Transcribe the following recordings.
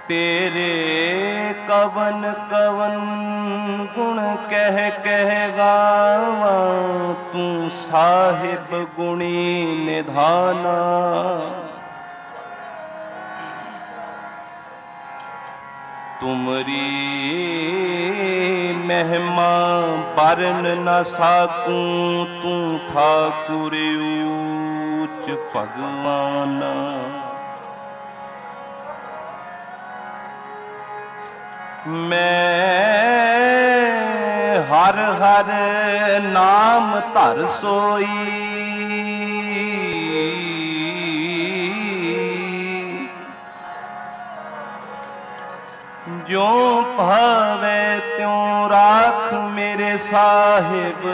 तेरे कवन कवन गुण कह कह गावा, तू साहिब गुणी निधाना। तुमरी महिमा बरन न साकूं, तू ठाकुर ऊच भगवाना। मैं हर हर नाम धर सोई, ज्यों भावे त्यों राख मेरे साहिब।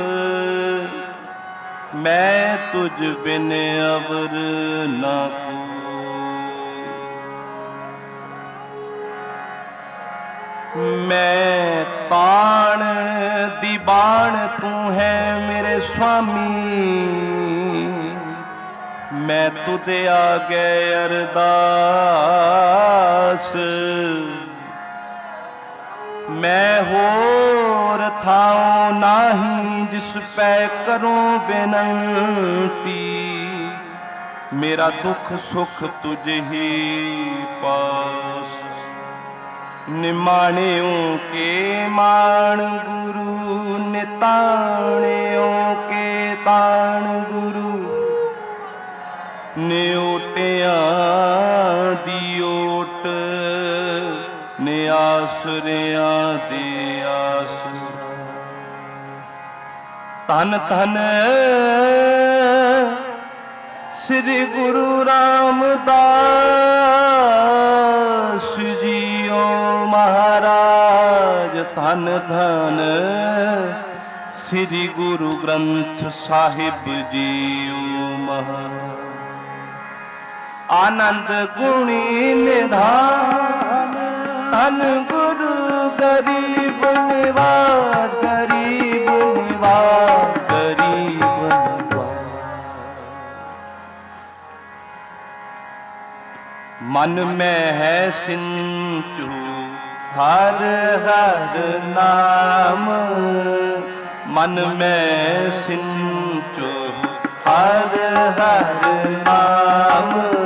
मैं तुझ बिन अवर ना मैं ताण दी बाण तू है मेरे स्वामी। मैं तुझे आगे अरदास, मैं होर थाऊं नाही जिस पै करूं बेनती। मेरा दुख सुख तुझ ही पास। निमाणियों के मान गुरु, निताणियों के ताण गुरु। निओटियां दी ओट, निआसरियां दी आस। धन धन श्री गुरु रामदास जीओ महाराज। धन धन श्री गुरु ग्रंथ साहिब जीओ महाराज। आनंद गुणी निधान, धन गुरु गरीब निवार। गरीब निवार, गरीब निवार। मन में है सिंचु हर हर नाम। मन में सिंचु हर हर नाम।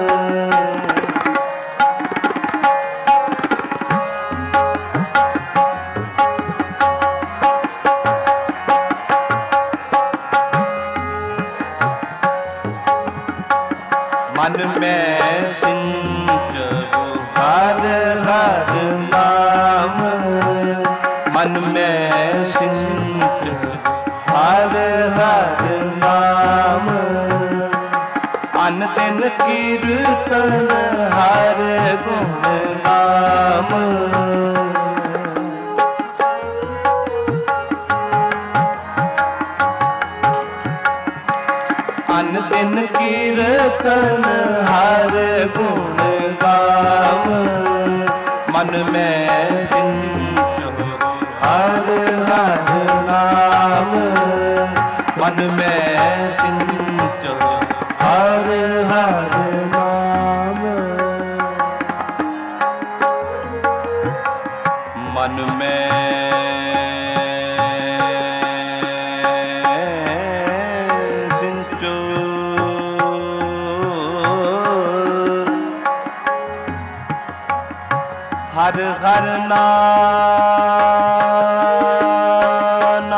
मन में सिंचु हर हर नाम। मन में सिंचु हर हर नाम। अन दिन कीर्तन हर गुण नाम। अन दिन कीर्तन हर गुण गाम। मन में सिंचु हर हर नाम। मन में सिंचु हर हर नाम। मन में सिंचु हर हर नाम।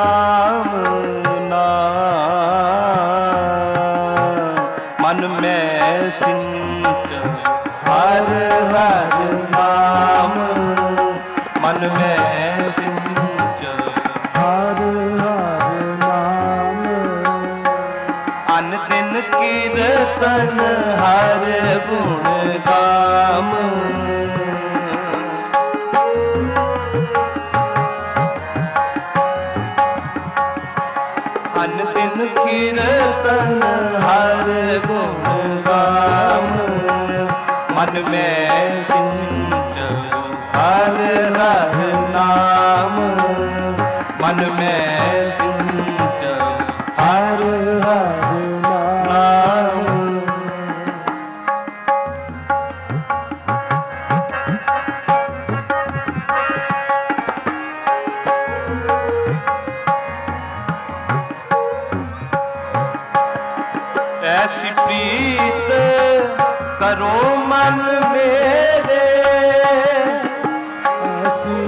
मन में सिंचु हर हर नाम। मन में सिंचु हर हर नाम। अन दिन कीर्तन हर गुण गाम। अन दिन कीर्तन हर गुण गाम। मन में सिंचु हर हर नाम। मन में सिंचु हर हर नाम। ऐसी प्रीत करो मन मेरे, ऐसी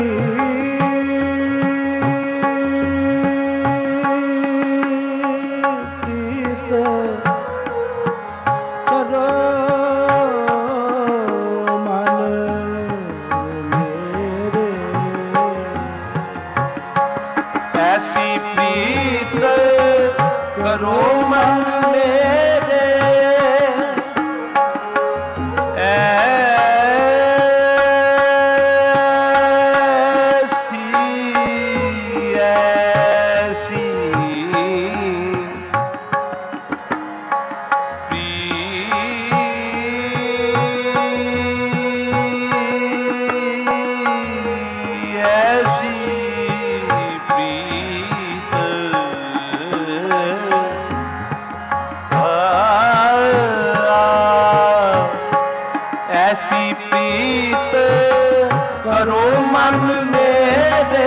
प्रीत करो मन मेरे, ऐसी प्रीत करो मन मेरे, ऐसी ऐसी ऐसी प्रीत ऐसी प्रीत करो मन मेरे,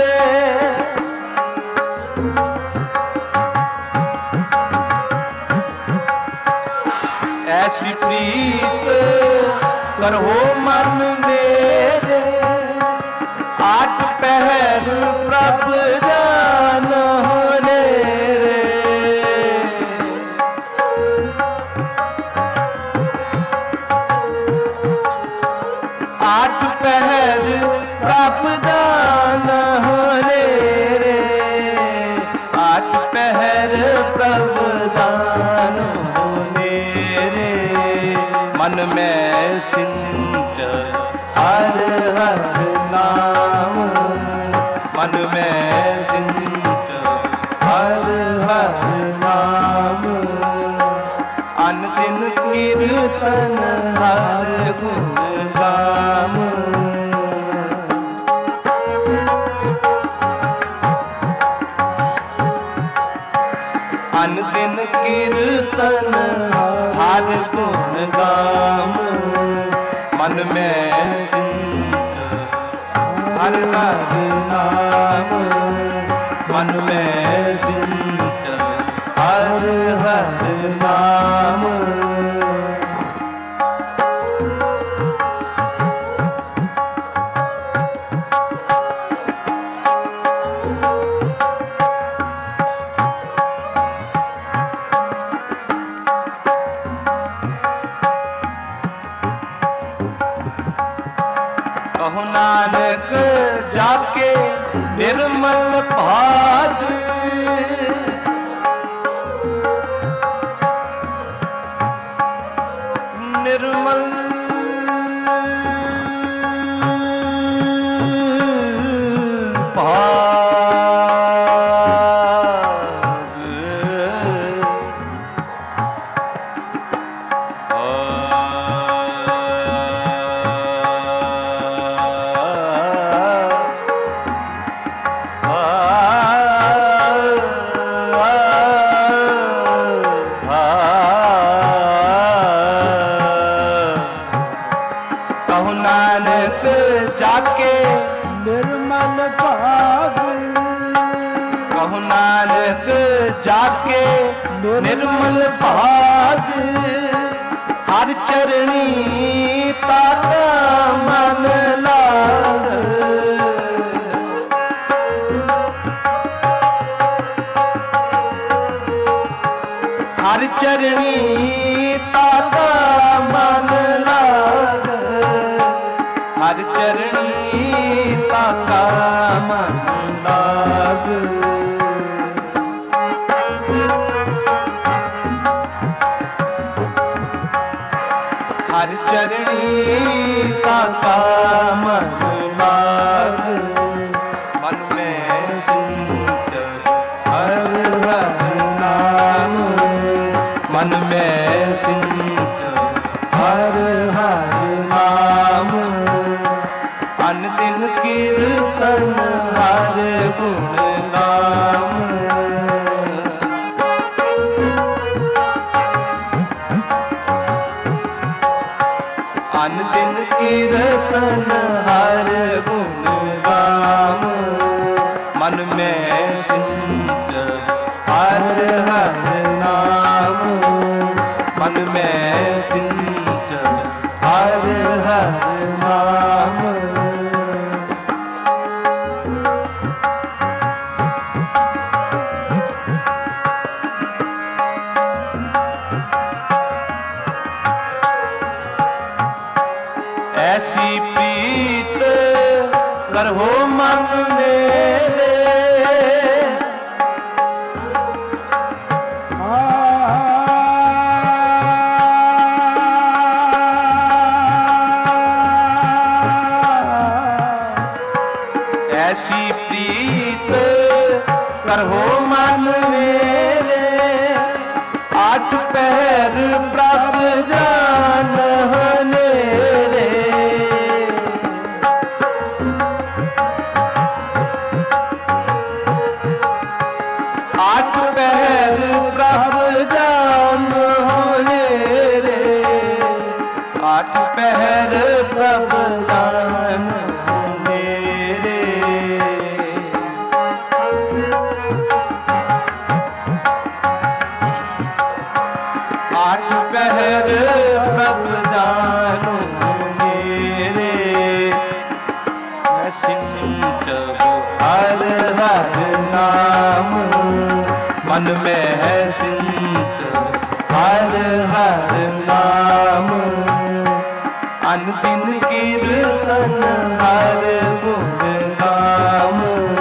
ऐसी प्रीत करो मन मेरे, आठ पहर प्रभ जान होने रे, आठ पहर प्रभ जान होने रे, आठ पहर प्रभ दान होने रे, मन में सिंच हर हर नाम, मन में सिंच हर हर नाम, अन दिन कीर्तन हर गुण गाम, अन दिन कीर्तन हर गुण गाम, मन में सिंच हर हर नाम, मन में सिंच हर हर नाम, कहो नानक जाके निर्मल भाग, निर्मल कहो नानक जाके निर्मल भाग, कहो नानक जाके निर्मल भाग, हर चरणी ताका मन लाग, हर चरणी ताका मन लाग, हर चरणी ताका मन लाग, हर चरणी ताका मन लाग, मन में सिंच हर हर नाम, मन में सिंच हर हर नाम, अन दिन कीर्तन हर गुण नाम, अन दिन कीर्तन हर गुण गाम, मन में सिंच हर हर नाम, मन में सिंच हर हर नाम। ऐसी प्रीत करहो मन मेरे, ऐसी प्रीत करहो मन मेरे, आठ पहर प्रभ जान नेरे। आठ पहर प्रभ जान नेरे, आठ पहर प्रभ जान नेरे। आठ पहर प्रभ जान मेरे, मैं सिंच हर हर नाम, मन में है सिंच हर हर नाम। अनदिन कीर्तन हर गुण नाम,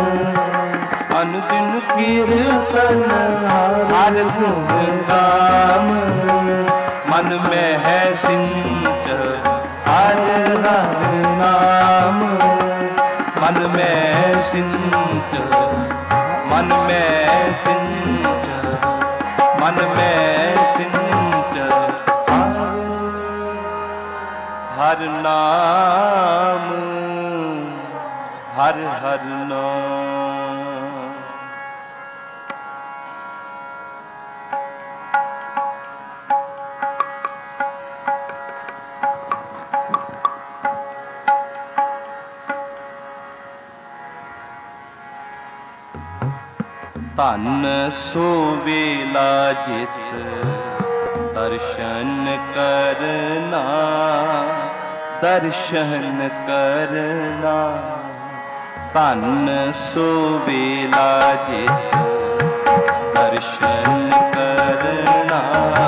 अनदिन कीर्तन हर गुण नाम। मन में है सिंच हर हर नाम, मन में सिंच, मन में सिंच, मन में सिंच हर नाम, हर हर नाम। धन सो वेला जित दर्शन करना, दर्शन करना। धन सो वेला जित दर्शन करना,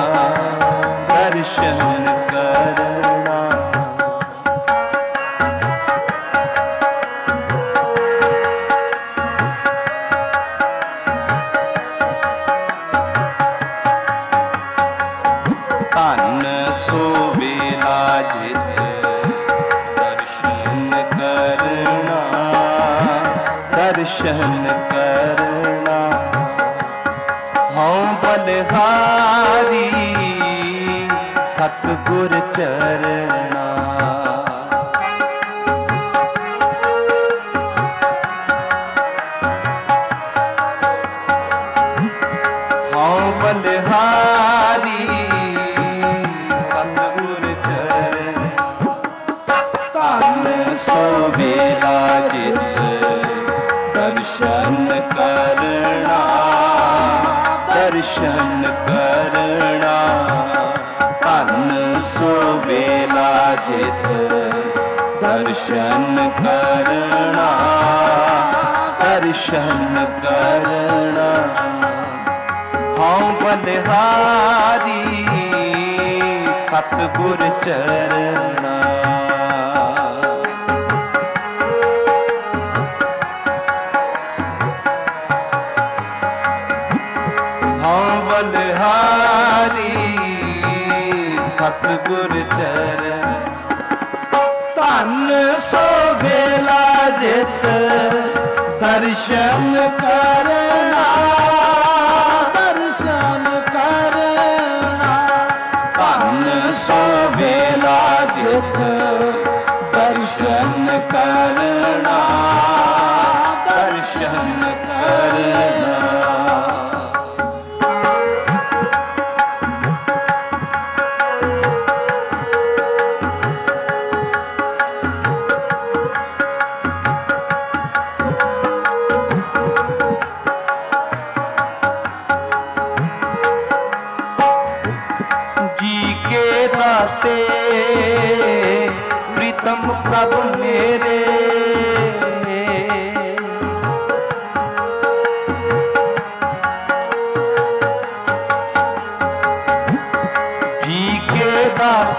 दर्शन करना। धन सो वेला जित दर्शन करना, दर्शन करना। हऊँ बलिहारी सतगुर चरना, हऊँ बलिहारी सो वेला जित दर्शन करना, दर्शन करना। धन सो वेला जित दर्शन करना, दर्शन करना। हऊँ बलिहारी सतगुर चरना, बलिहारी सतगुर चरण। धन सो वेला जित दर्शन करना, दर्शन करना। धन सो वेला जित दर्शन करना, दर्शन करना।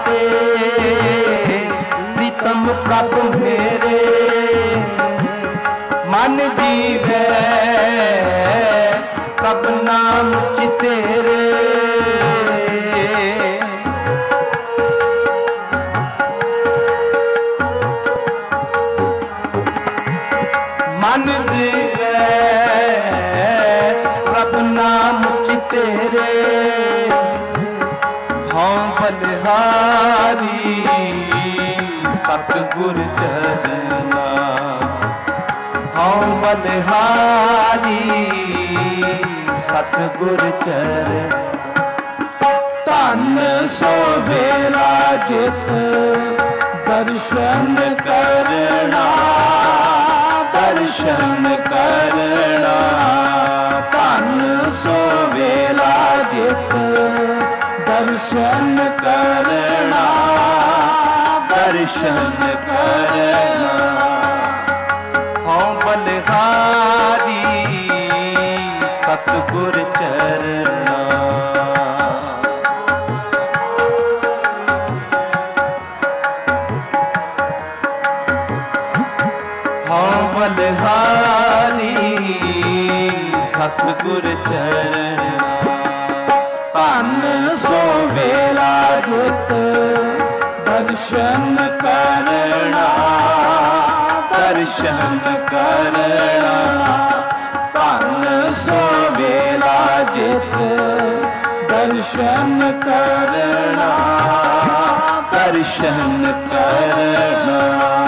बाटे प्रीतम प्रभ मेरे मन जीवे प्रभ नाम चितेरे मन जीवे प्रभ नाम चितेरे हाँ बलिहारी सतगुर चरना हाँ बलिहारी सतगुर चरण धन सो वेला जित दर्शन करना दर्शन करना धन सो वेला जित दर्शन करना दर्शन करना हाँ बलिहारी सतगुर चरना हाँ बलिहारी सतगुर चरना धन सो वेला जित दर्शन करना दर्शन करना धन सो वेला जित दर्शन करना दर्शन करना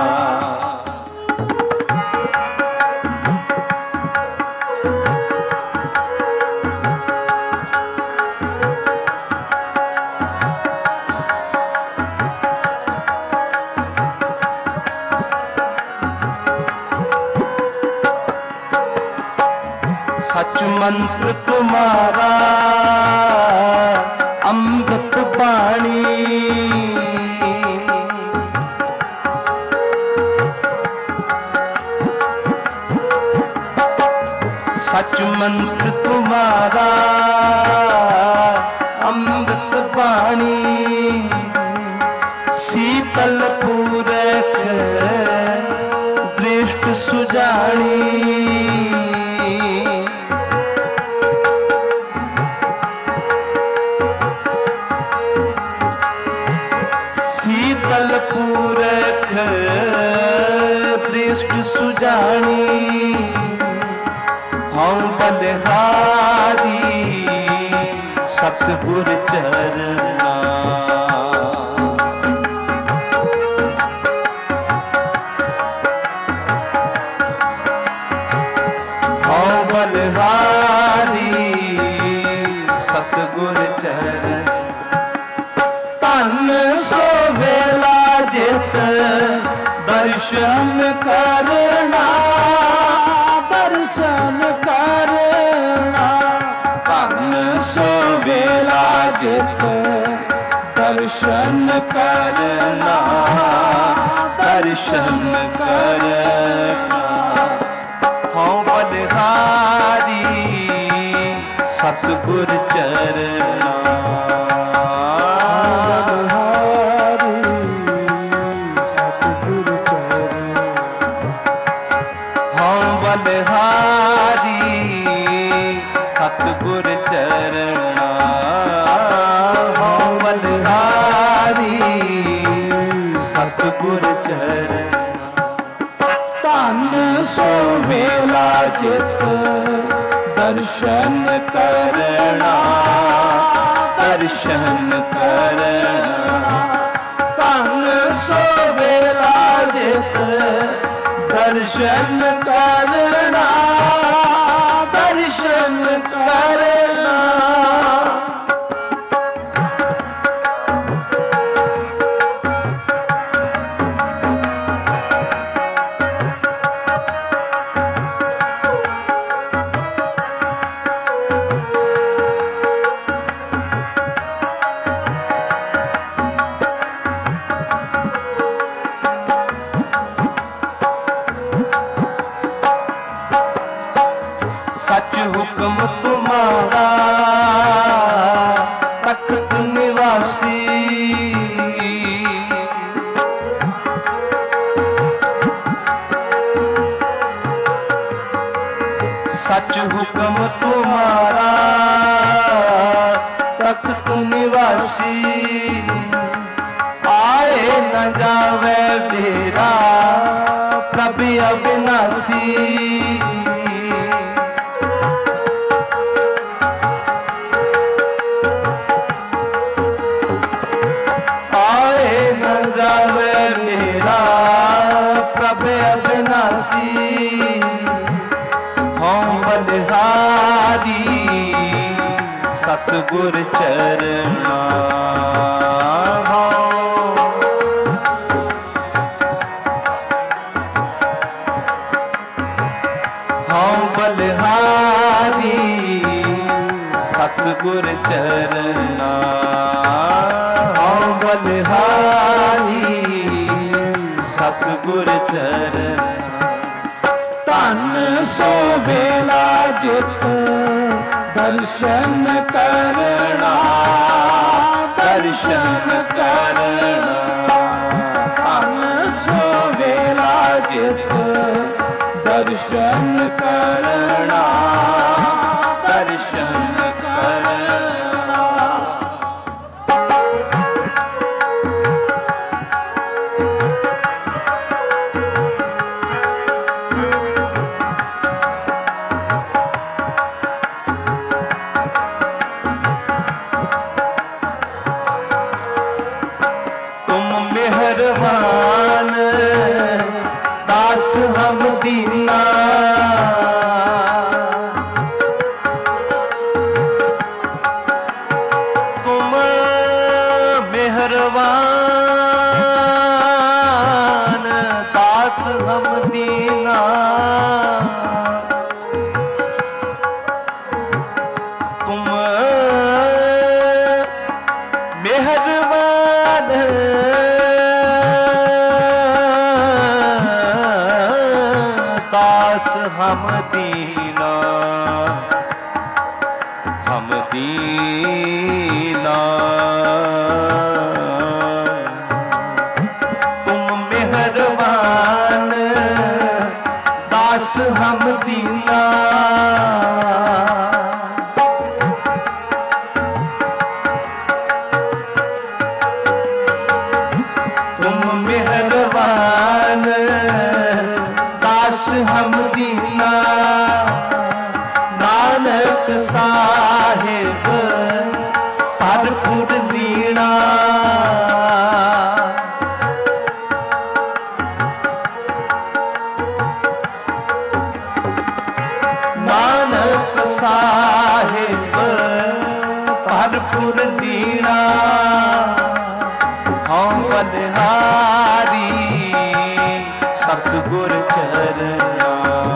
सच मंत्र तुम्हारा अमृत बाणी सच मंत्र तुम्हारा अमृत बाणी शीतल पूरक दृष्ट सुजानी शीतल पूरक दृष्ट सुजानी हम बलिहारी सतगुर चरना हम बलिहारी सतगुर चरना धन सो वेला जित दर्शन करना दर्शन करना धन सो वेला जित दर्शन करना दर्शन करना हाँ बलिहारी सतगुर चरना बलिहारी सतगुर चरना हाँ बलिहारी सतगुर चरना धन सो वेला जित दर्शन करना दर्शन करना धन सो वेला जित दर्शन करना दर्शन करना सच हुक्म तुम्हारा तख्त निवासी सच हुक्म तुम्हारा तख्त निवासी, आए न जावे बेरा प्रभु अविनाशी। आए न जावे बेरा प्रभु अविनाशी, हों बलिहारी सतगुर चरना। बलिहारी सतगुर चरना, बलिहारी सतगुर चरना। तन सो बेला जित दर्शन करना, दर्शन करना। तन सो बेला जित दर्शन करना, दर्शन करना। तुम मेहरबान दास हम दीना, तुम मेहरबान दास हम दीना। तुम मेहरबान दास हम दीना, हम दीना। तुम मेहरबान दास हम दीना। तुम मेहरबान दास हम दीना। नानक साहिब भरपुर लीना, नानक साहिब भरपुर लीना। हों बलिहारी सतगुर चरना,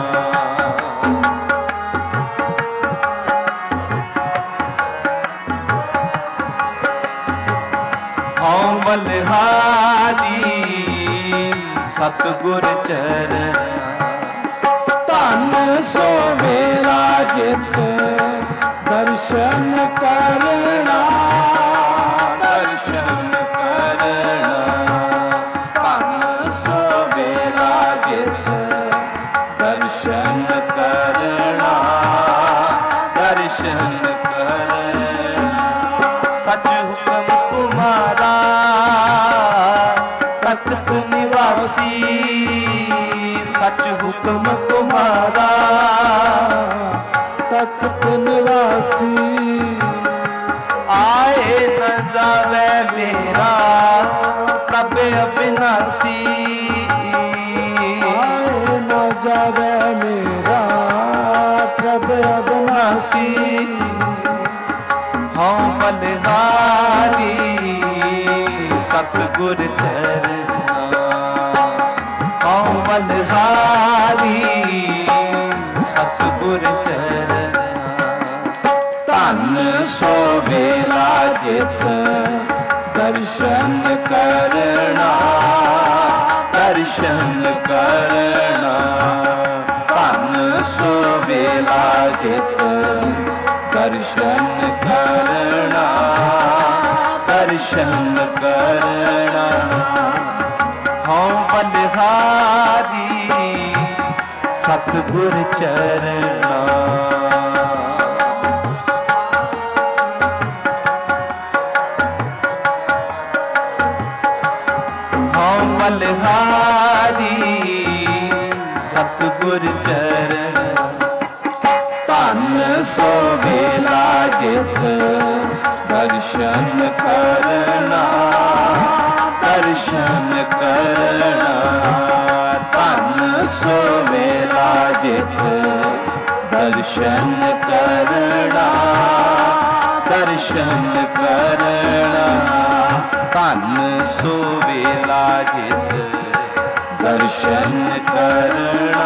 हों बलिहारी सतगुर चरना। तन सो बेला जित दर्शन करना, दर्शन करना। तन सो बेला जित दर्शन करना, दर्शन करना। सच हुक्म तुम्हारा तख्त निवासी, सच हुक्म तुम्हारा तख्त निवासी। आए न जावे मेरा प्रभु अविनाशी, आए न जावे मेरा प्रभु अविनाशी। हों बलिहारी सतगुर चरना, हों बलिहारी सतगुर चरना। तन सो बेला जित दर्शन करना, दर्शन करना। तन सो बेला जित दर्शन करना, दर्शन करना। हों बलिहारी सतगुर चरणा। हाँ बलिहारी सतगुर चरण, धन सो बेला जित दर्शन करना, दर्शन करना। धन सो बेला जित दर्शन करना, दर्शन करना। धन सो बेला जित दर्शन करना,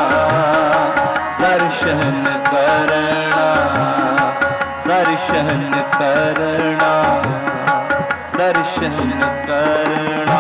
दर्शन करना, दर्शन करना, दर्शन करना।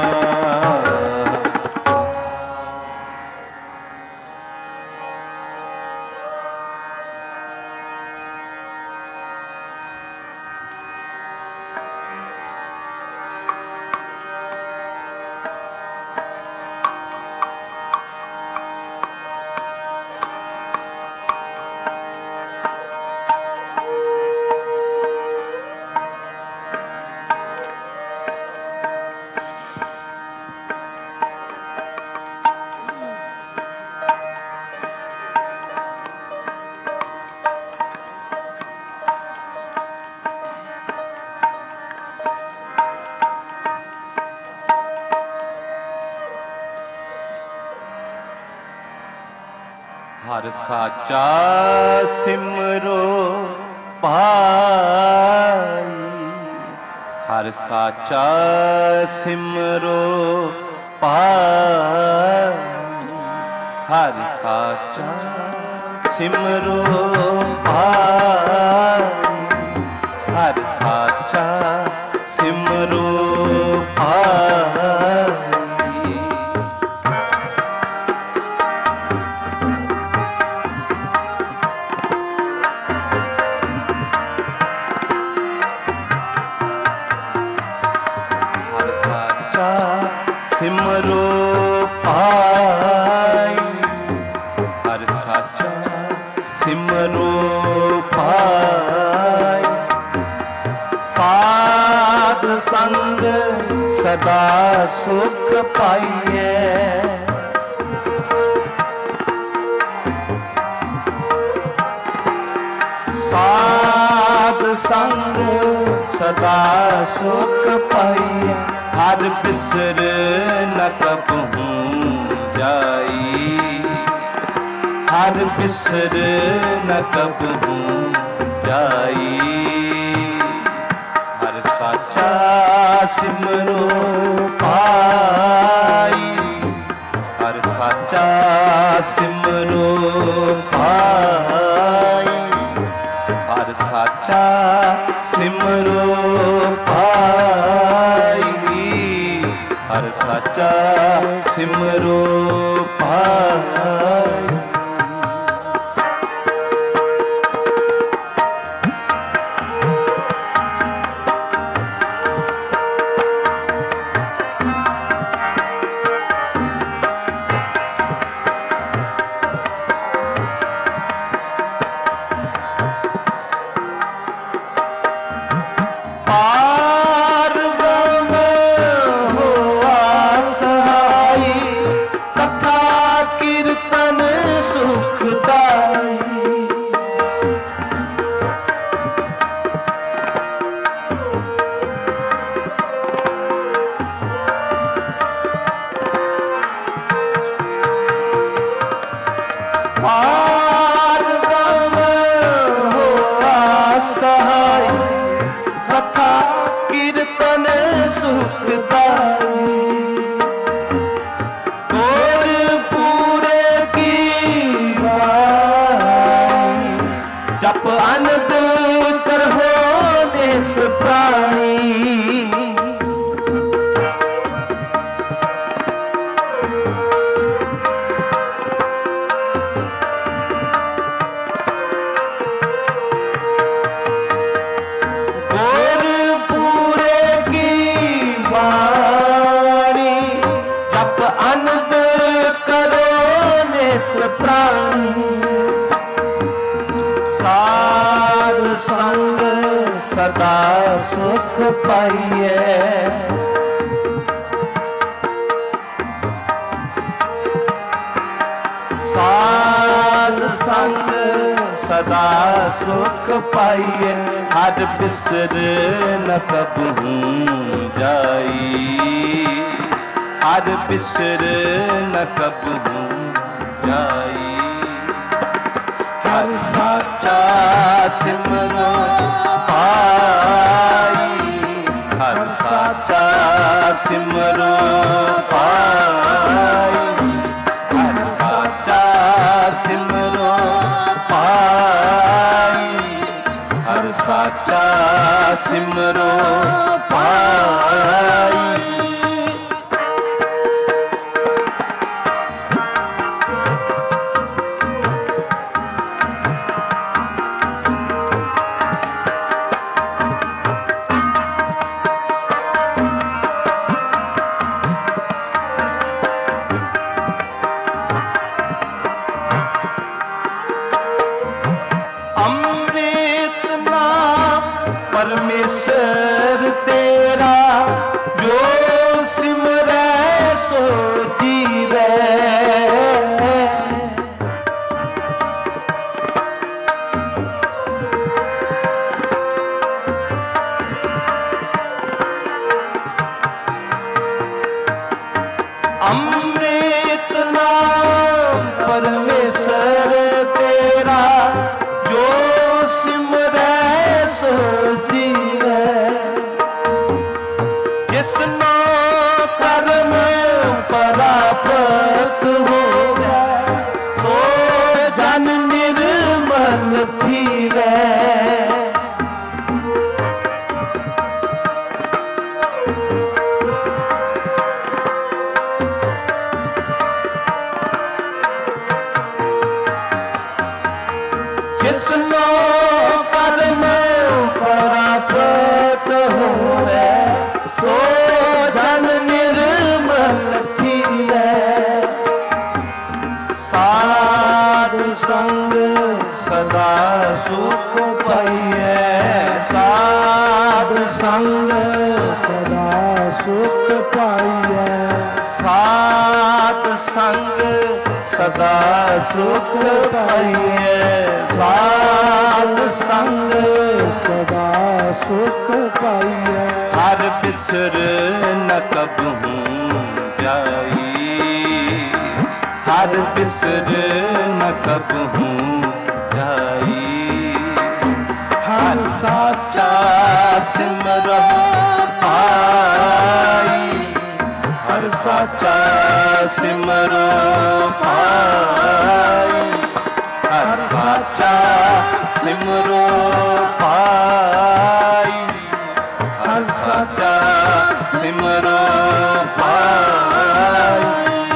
हर साचा सिमरो पाई, हर साचा सिमरो पाई, हर साचा सिमरो पाई, हर साचा सिमरो पाई। सिमरो पाई, हर साचा सिमरो पाई। साध संग सदा सुख पाइए, साध संग सदा सुख पाइए। हर बिसर न कबहूँ जाई, हर बिसर न कबहूँ जाई। हर साचा सिमरो पाई, हर साचा सिमरो पाई, हर साचा सिमरो पाई, हर साचा सिमरो पाई। जप अनंत करहो नेत्र प्राणी, प्राण ਸਾਧ ਸੰਗ ਸਦਾ ਸੁਖ ਪਾਈਐ। ਸਾਧ ਸੰਗ ਸਦਾ ਸੁਖ ਪਾਈਐ। ਹਰ ਬਿਸਰ ਨ ਕਬਹੂ ਜਾਈ। ਹਰ ਬਿਸਰ ਨ ਕਬਹੂ ਜਾਈ। ਹਰ ਸਾਚਾ ਸਿਮਰੋ ਪਾਈ। ਹਰ ਸਾਚਾ ਸਿਮਰੋ ਪਾਈ। ਹਰ ਸਾਚਾ ਸਿਮਰੋ ਪਾਈ। ਹਰ ਸਾਚਾ ਸਿਮਰੋ ਪਾਈ। ਅੰਮ੍ਰਿਤ ਨਾਮ ਪਰਮੇਸ਼ਰ ਤੇਰਾ, ਜੋ ਸਿਮਰੈ ਸੋ ਜੀਵੈ। ਅੰਮ੍ਰਿਤ ਨਾਮ ਪਰਮੇਸ਼ਰ ਤੇਰਾ, ਜੋ ਸਿਮਰੈ ਸੋ ਜੀਵੈ। ਜਿਸਨੋ ਕਰਮ ਪ੍ਰਾਪਤ ਹੋਵੈ, ਸੋ ਜਨ ਨਿਰਮਲ ਥੀਵੈ। ਜਿਸਨੋ ਕਰਮ ਪ੍ਰਾਪਤ ਹੋਵੈ, ਸੋ ਜਨ ਨਿਰਮਲ ਥੀਵੈ। ਸਾਧ ਸੰਗ ਸਦਾ ਸੁਖ ਪਾਈਐ। ਸਾਧ ਸੰਗ ਸਦਾ ਸੁਖ ਪਾਈਐ। ਸਾਧ ਸੰਗ ਸਦਾ ਸੁਖ ਪਾਈਐ। ਸਾਧ ਸੰਗ ਸਦਾ ਸੁਖ ਪਾਈਐ। ਹਰ ਬਿਸਰ ਨ ਕਬਹੂ ਜਾਈ। ਹਰ ਬਿਸਰ ਨ ਕਬਹੂ ਜਾਈ। ਹਰ ਸਾਚਾ ਸਿਮਰਹੁ ਪਾਈ। ਹਰ ਸਾਚਾ ਸਿਮਰੋ ਪਾਈ। ਹਰ ਸਾਚਾ ਸਿਮਰੋ ਪਾਈ। ਹਰ ਸਾਚਾ ਸਿਮਰੋ ਪਾਈ।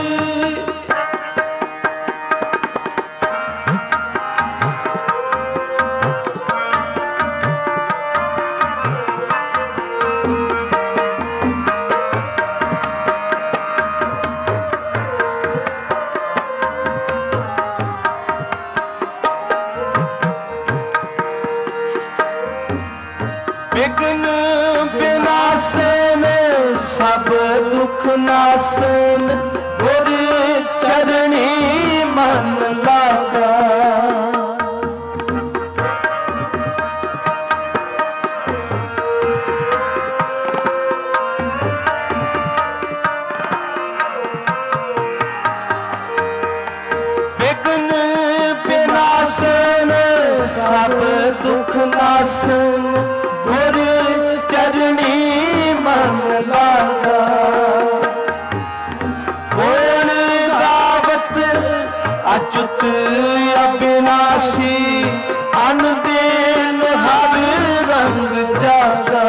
ਵਿਘਨ ਵਿਨਾਸ਼ਨ ਸਭ ਦੁਖ ਨਾਸ਼ਨ, ਗੁਰ ਚਰਣੀ ਮਨ ਲਾਗਾ। ਵਿਘਨ ਵਿਨਾਸ਼ਨ ਸਭ ਦੁਖ ਨਾਸ਼ਨ, ਗੁਰ ਚਰਣੀ ਮਨ ਲਾਗਾ। ਗੁਣ ਗਾਵਤ ਅਚੁੱਤ ਅਬਿਨਾਸ਼ੀ, ਅਨ ਦੇਨ ਹਰ ਰੰਗ ਜਾਗਾ।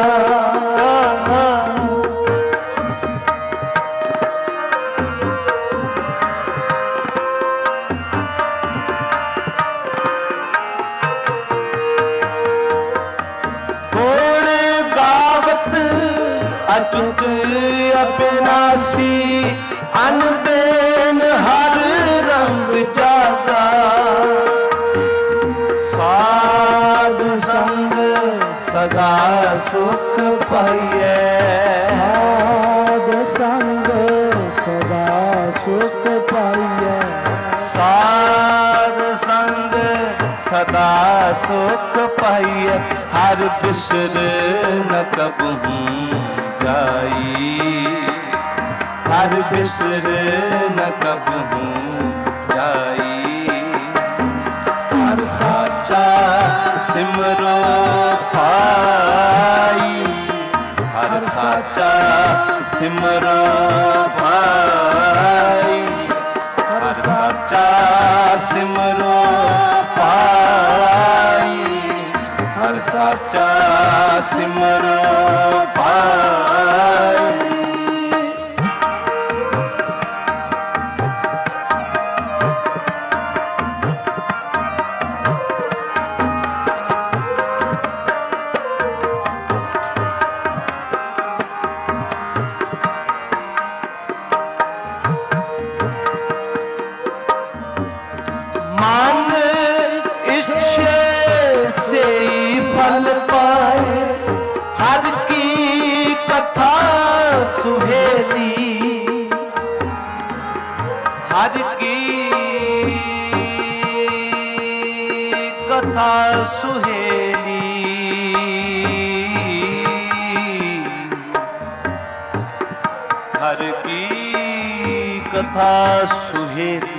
ਅਚੁੱਤ ਅਬਿਨਾਸ਼ੀ, ਅਨ ਦੇਨ ਹਰ ਰੰਗ ਜਾਗਾ। सदा सुख पाइए। साध संग सदा सुख पाइए। साध संग सदा सुख पाइए। हर बिसर न कबहू जाई। हर बिसर न कबहू जाई। हर साचा सिमरो भाई। हर साचा सिमरो भाई। हर साचा सिमरो भाई। हर साचा सिमरो भाई। सुहेली हर की कथा सुहेली। हर की कथा सुहेली।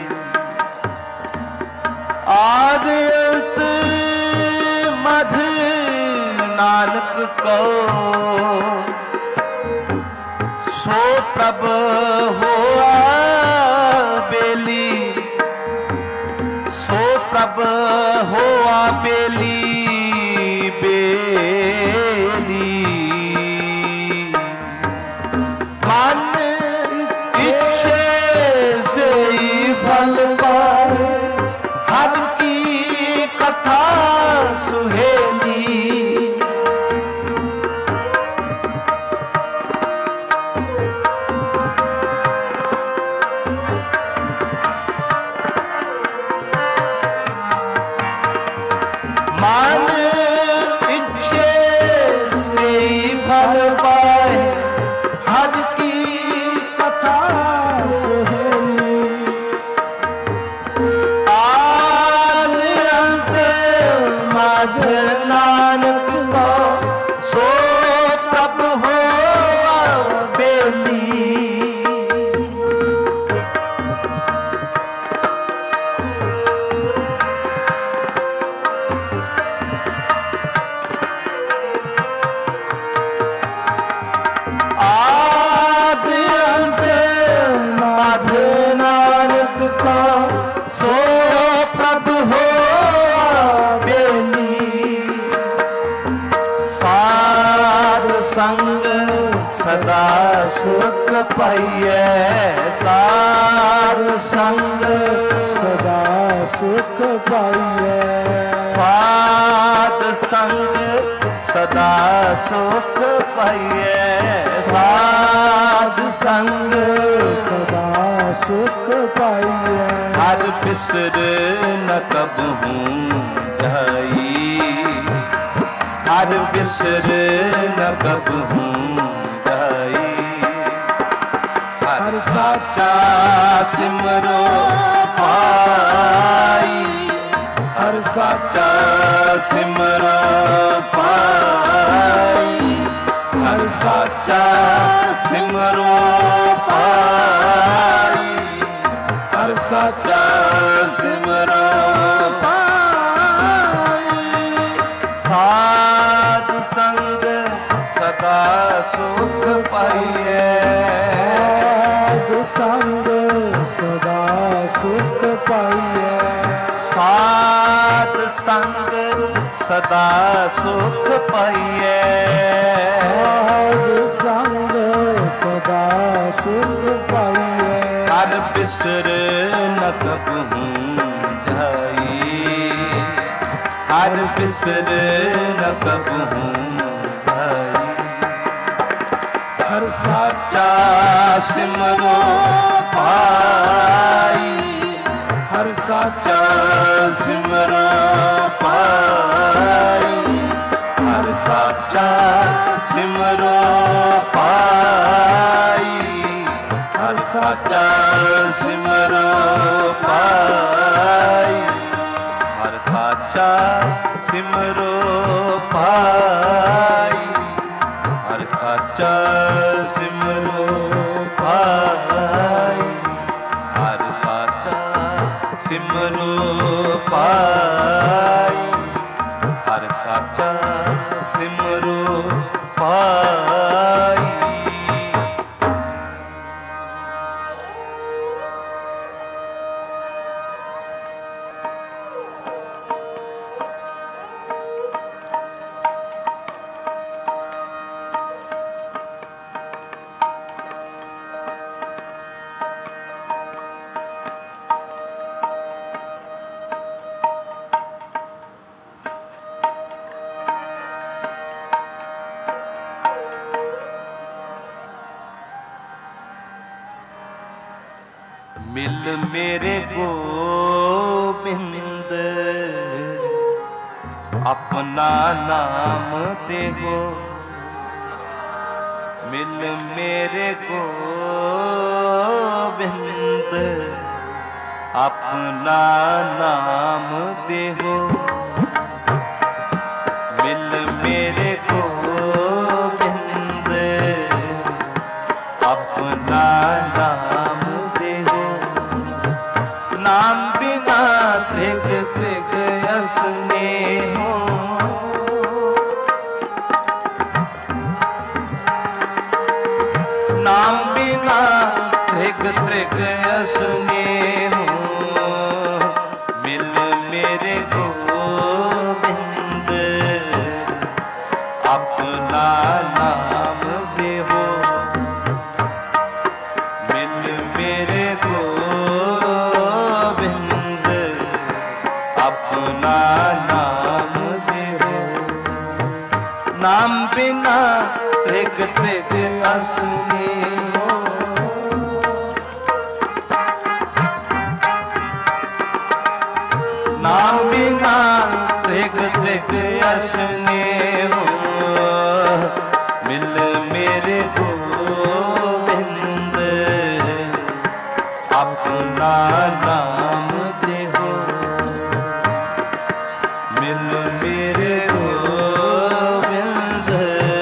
आद अंत मध नानक को सो प्रभ होआ बेली। सो प्रभ होआ बेली बेली। मन इच्छे से फल पाए। हर की कथा सुहेली। मान इच्छे से फल पाए। हर की कथा सुहेली। आद अंत मध नानक को सो प्रभ होआ बेली। सो प्रभ होआ बेली। साध संग सदा सुख पाइए। साध संग सदा सुख पाइए। साध संग सदा सुख पाइए। साध संग सदा सुख पाइए। हर बिसर न कबहू जाई। हर बिसर न कबहू जाई। हर साचा सिमरो पाई। हर साचा सिमरो पाई। हर साचा सिमरो पाई। हर साचा सिमरो पाई। साध संग सदा सुख पाइए। साध संग सदा सुख पाइए। साध संग सदा सुख पाइए। साध संग सदा सुख पाइए। हर बिसर न कबहू जाई। हर बिसर न कबहू जाई। हर साचा सिमरो पाई। हर साचा सिमरो पाई। हर साचा सिमरो पाई, हर साचा सिमरो पाई, हर साचा सिमरो पाई, हर साचा सिमरो पाई, हर साचा सिमरो पाई, हर साचा सिमरो पाई। मिल मेरे गोविंद अपना नाम दे गो, मिल मेरे गोविंद अपना नाम दे गो, मिल मेरे गोविंद अपना नाम दे गो। नाम बिना त्रिग त्रिग असने हो, नाम बिना त्रिग त्रिग असने हो, मिल मेरे गोविंद अपना नाम दे हो, मिल मेरे गोविंद अपना नाम दे हो। नाम बिना त्रिग त्रिग असने हो, नाम बिना त्रिग त्रिग असने हो, मिल मेरे गोविंद अपना नाम दे हो, मिल मेरे गोविंद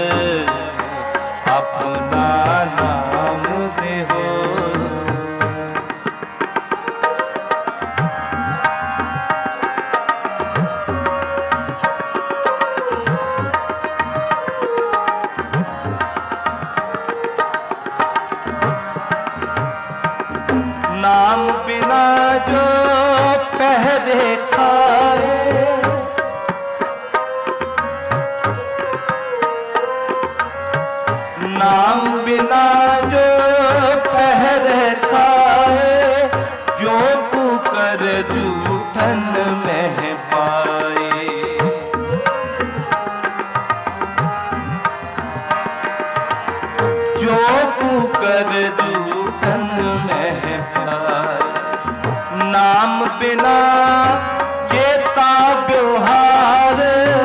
अपना नाम दे हो। नाम बिना जो पहरे खाए, नाम बिना जो पहरे खाए, जो तू कर जूठन में पाए, जो तू कर जूठन में पाए। नाम बिना जेता व्यवहार,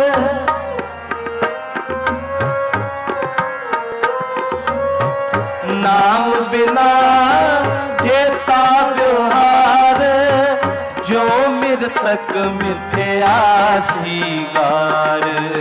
नाम बिना जेता व्यवहार, जो मृतक मिथ्या शिगार,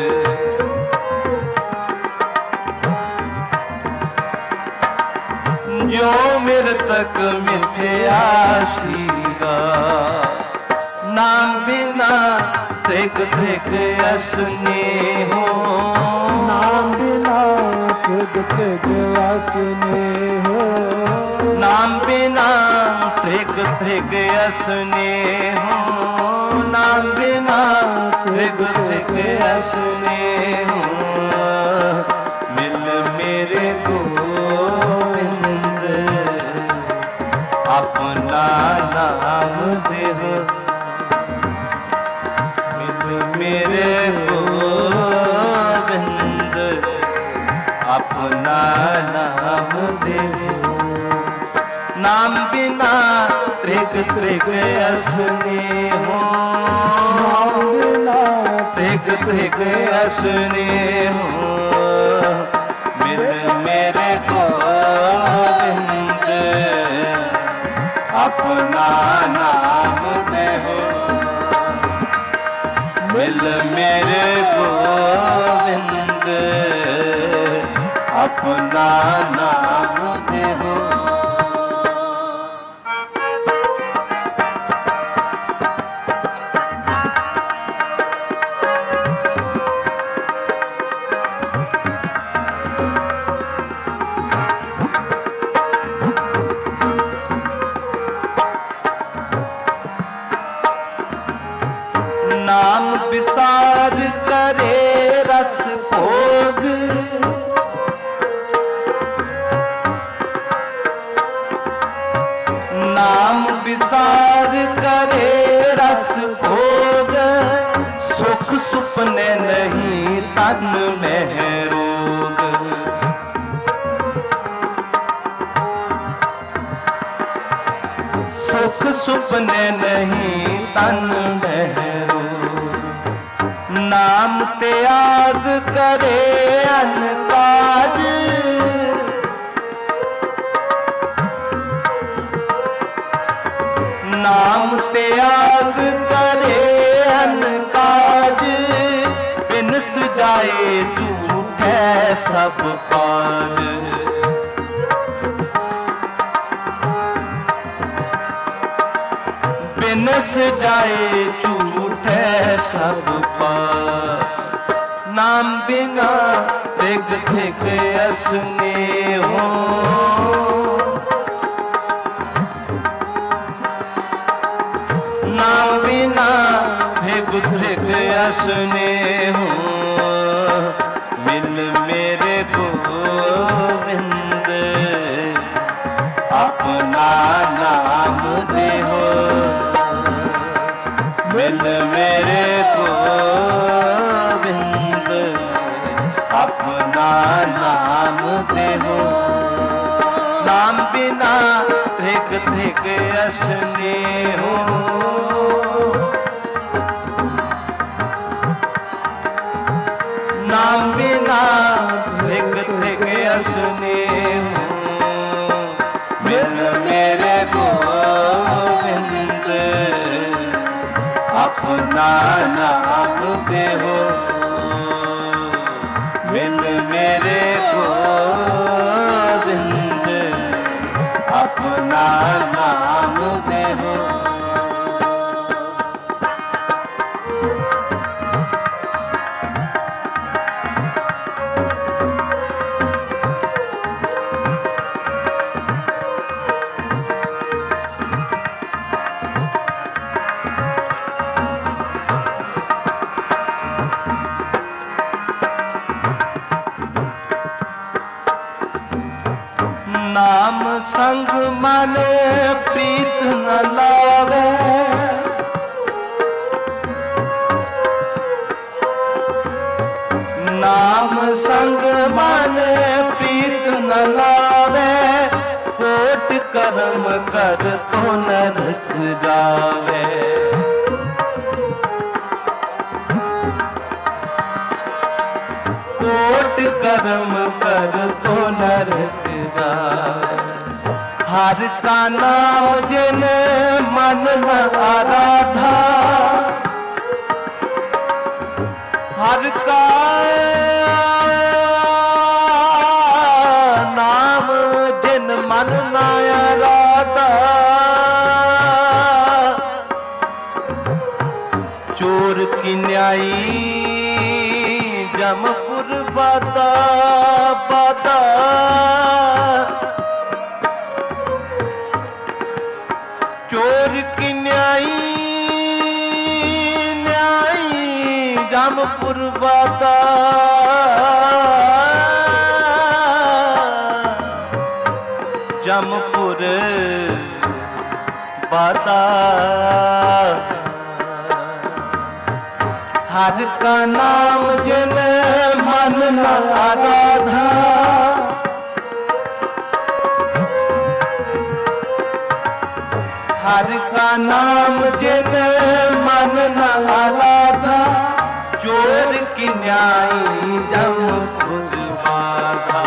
जो मृतक मिथ्या शिगार। नाम बिना त्रिग त्रिग असने हो, नाम बिना त्रिग त्रिग असने हो, नाम बिना त्रिग त्रिग असने हो, नाम बिना त्रिग त्रिग असने हो, मिल मेरे गोविंद अपना नाम दे हो, मिल मेरे गोविंद अपना नाम दे हो। नाम बिना त्रिग त्रिग असने हो, नाम बिना त्रिग धिक असने हो मिल मेरे गोविंद अपना नाम दे हो मिल मेरे गोविंद अपना नाम दे हो। नाम विसार करे रस भोग नाम विसार करे रस भोग सुख सुपने नहीं तन में रोग सुख सुपने नहीं तन में नाम त्याग करे अनकाज नाम त्याग करे अनकाज बिन सजाए झूठे सब पार बिन सजाए झूठे सब पार नाम बिना धिक धिक असने हो नाम बिना धिक धिक असने हो मिल मेरे गोविंद अपना नाम दे हो मिल मेरे गोविंद अपना नाम दे हो नाम बिना धिक धिक असने हो नाम बिना धिक धिक असने हो मिल मेरे गोविंद अपना नाम दे हो मिल मेरे गोविंद अपना नाम दे हो। नाम संग मन प्रीत न लावे नाम संग मन प्रीत न लावे कोट कर्म कर तो नरक जावे कोट कर्म कर तो नरक हर का नाम जिन मन न आराधा हर का नाम जिन मन न आराधा चोर की न्यायी जमपुर बादा बादा चोर की न्यायी न्यायी जमपुर बादा जमपुर बादा हर का नाम जिन मन न आराधा हर का नाम जिन मन न आराधा चोर चोर की न्यायी जमपुर बाधा।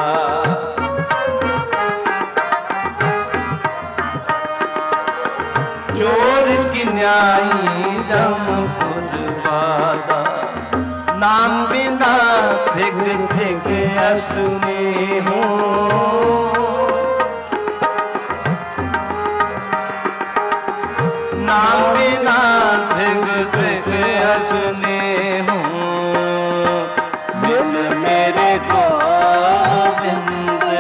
चोर की न्यायी जमपुर बाधा। नाम बिना धिग धिग असुने हो। नाम बिना धिग धिग असुने हो। मिल मेरे गोविंद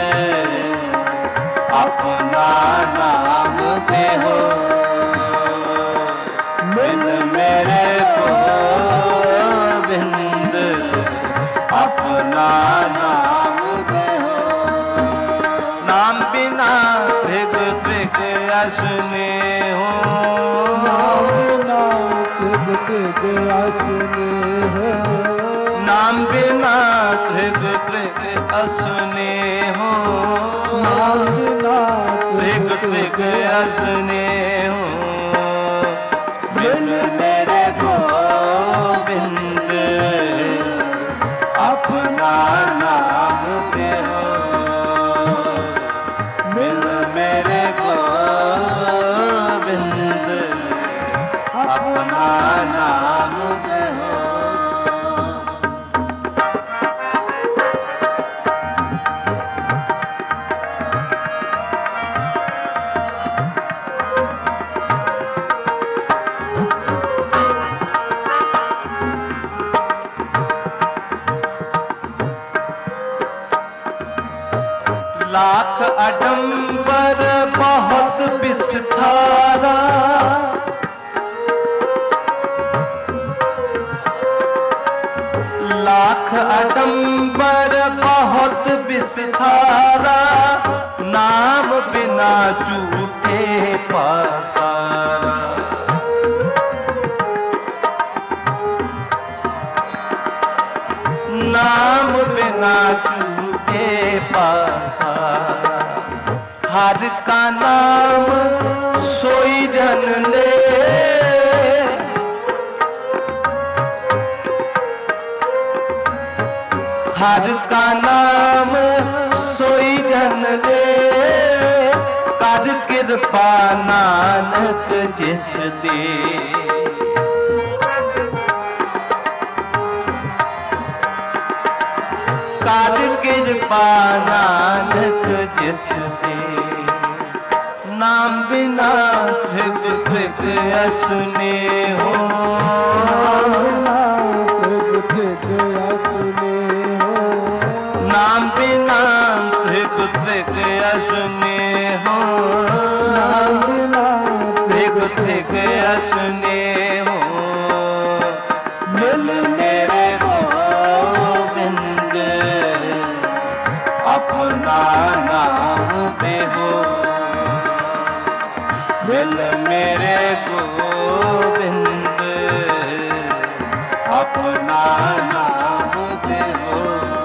अपना नाम दे हो। मिल मेरे गोविंद अपना नाम दे हो। नाम बिना धिग धिग असुने हो। नाम बिना धिग धिग असुने हो। नाम बिना धिग धिग असुने हो। मिल मेरे गोविंद अपना नाम दे हो। मिल मेरे गोविंद अपना नाम दे हो। लाख अडंबर बहुत विस्तारा। लाख अडंबर बहुत विस्तारा। नाम बिना झूठे पासारा। नाम बिना झूठे पासारा। हर का नाम सोई जन ले। हर का नाम सोई जन ले। कर कृपा नानक जिस दे। कर कृपा नानक जिस दे। नाम बिना धिग धिग असुने हो। नाम बिना धिग धिग असुने हो। धिग धिग असुने हो। मिल मेरे गोविंद अपना नाम दे हो। मिल मेरे गोविंद अपना नाम दे हो।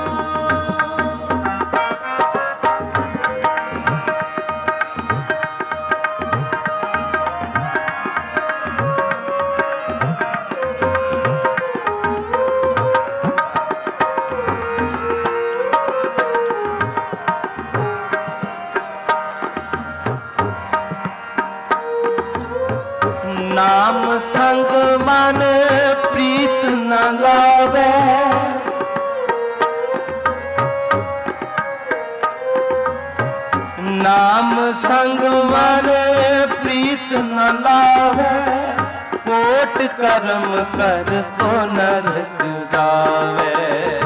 नाम संग मन प्रीत न लावे। नाम संग मन प्रीत न लावे। कोट कर्म कर तो नरक गावे।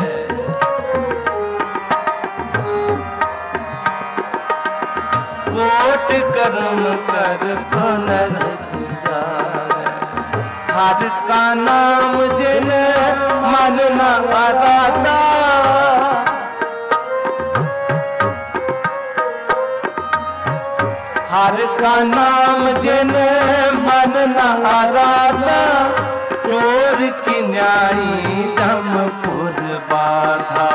कोट कर्म कर तो नरक गावे। हर का नाम जिन मन न आराता। हर का नाम जिन मन न आराता। चोर की न्यायी जमपुर बाधा।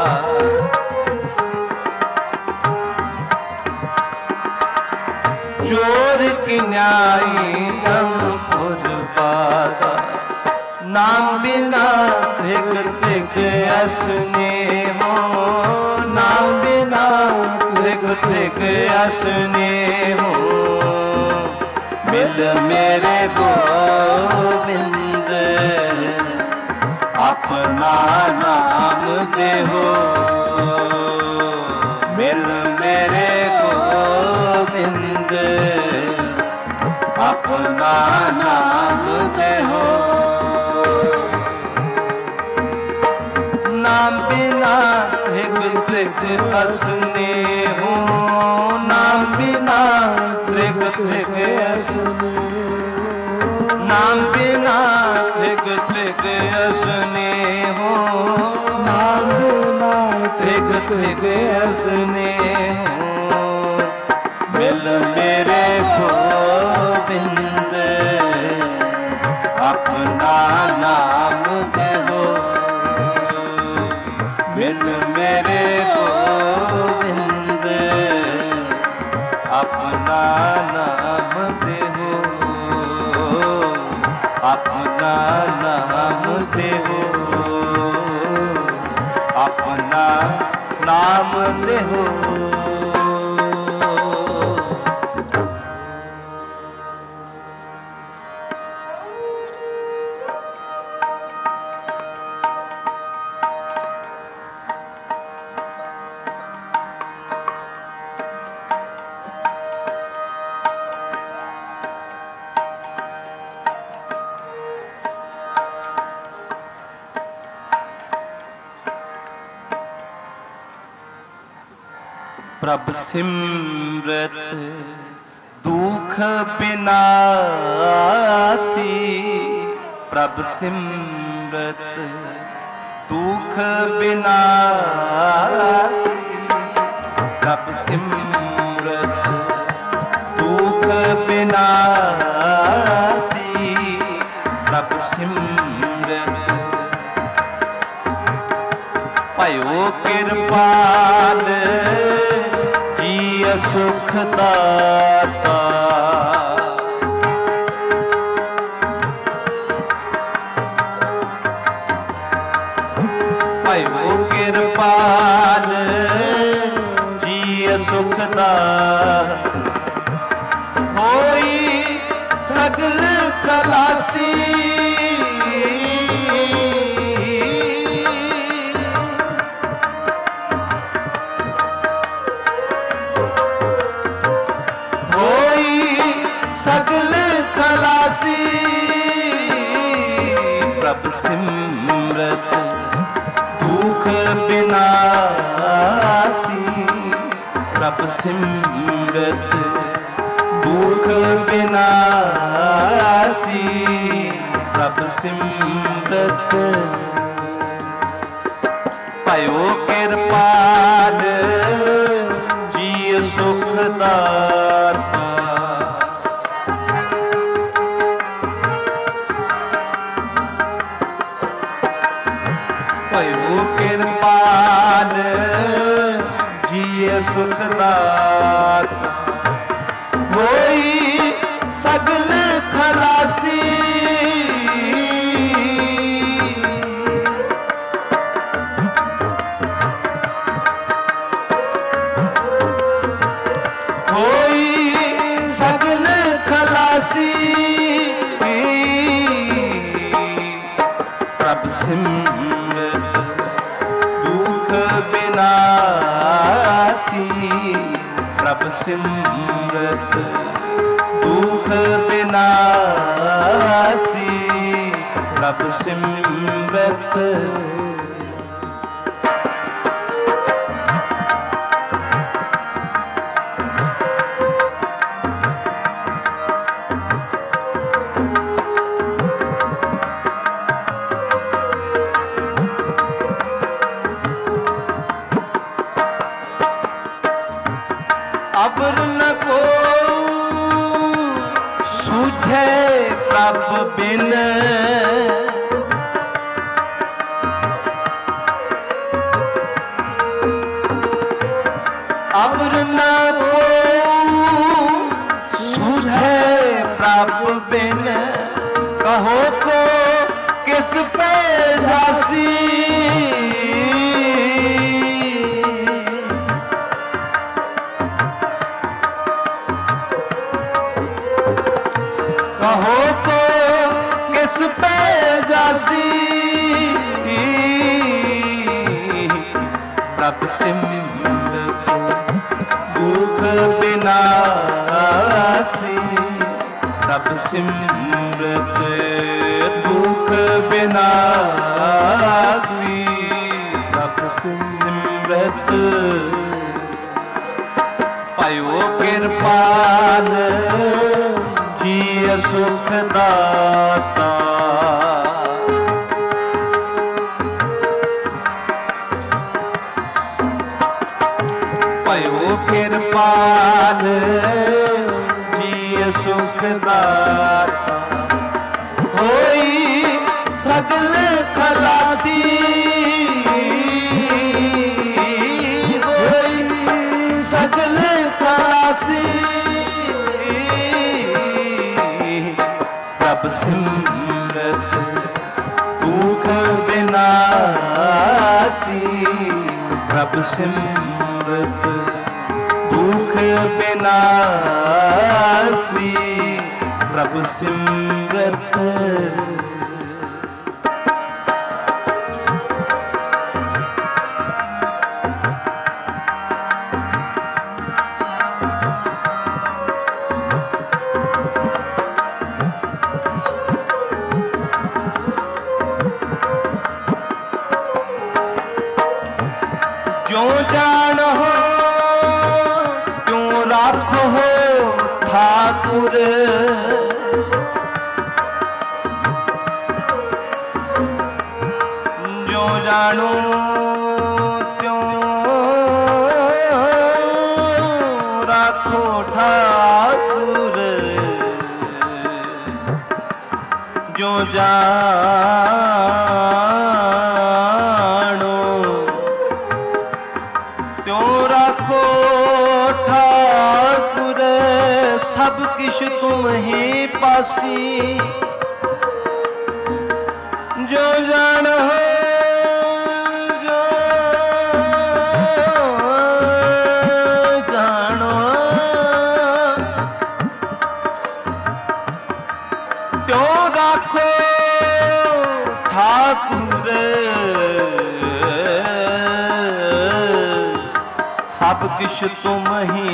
चोर की न्यायी जमपुर बाधा। नाम बिना धिग त्रिग असने हो, नाम बिना त्रिग असने हो। मिल मेरे गोविंद अपना नाम दे हो, मिल मेरे गोविंद अपना नाम दे हो। नाम बिना त्रिग असने हो, नाम बिना त्रिग असने, नाम बिना त्रिग असने हो, नाम बिना त्रिग असने हो। मिल मेरे गोविंद अपना नाम दे हो, मिल मेरे गोविंद अपना नाम दे हो, अपना नाम दे हो, अपना नाम दे हो। प्रभ सिमरत दुख बिनासी, प्रभ सिमरत दुख बिनासी, प्रभ सिमरत दुख बिनासी, प्रभ सिमरत भयो कृपाल सुख दाता। भयो कृपाल जिय सुख दाता, होई सगल खलासी, सगल खलासी। प्रभ सिमरत दुख बिनासी, प्रभ सिमरत दुख बिनासी, प्रभ सिमरत भयो कृपाल जिय सुख दाता। भयो कृपाल जिय सुख दाता, होई सगल खलासी। होई सगल खलासी। प्रभ सिमरत दुख बिनासी, प्रभ सिमरत दुख बिनासी, प्रभ सिमरत अबर न को सूझे प्रभ बिन, अबर न को सूझे प्रभ बिन, कहो को किस पे जासी। ਪ੍ਰਭ ਸਿਮਰਤ ਦੁਖ ਬਿਨਾਸੀ ਪ੍ਰਭ ਸਿਮਰਤ ਦੁਖ ਬਿਨਾਸੀ ਪ੍ਰਭ ਸਿਮਰਤ ਪਾਇਓ ਕਿਰਪਾਲ ਜੀ ਸੁਖ ਦਾਤਾ ਪਾਇਓ ਕਿਰਪਾਲ ਜੀ ਸੁਖ ਦਾਤਾ ਹੋਈ ਸਗਲ ਖਲਾਸੀ ਹੋਈ ਸਗਲ ਖਲਾਸੀ ਪ੍ਰਭ ਸਿਮਰਤ ਦੁਖ ਬਿਨਾਸੀ ਪ੍ਰਭ ਸਿਮਰਤ ਦੁਖ ਬਿਨਾਸੀ ਪ੍ਰਭ ਸਿਮਰਤ ਜੋ ਜਾਣੋ ਕਿਉ ਰਾਖੋ ਠਾਕੁਰ ਜੋ ਜਾਣੋ ਤਿਉ ਰਾਖੋ ਠਾਕੁਰ ਜੋ ਜਾਣੋ त्यों राखो ठाकुर सब किश तुम ही पासी जो जानो जो जानो त्यों राखो ठाकुर सब किश तुम ही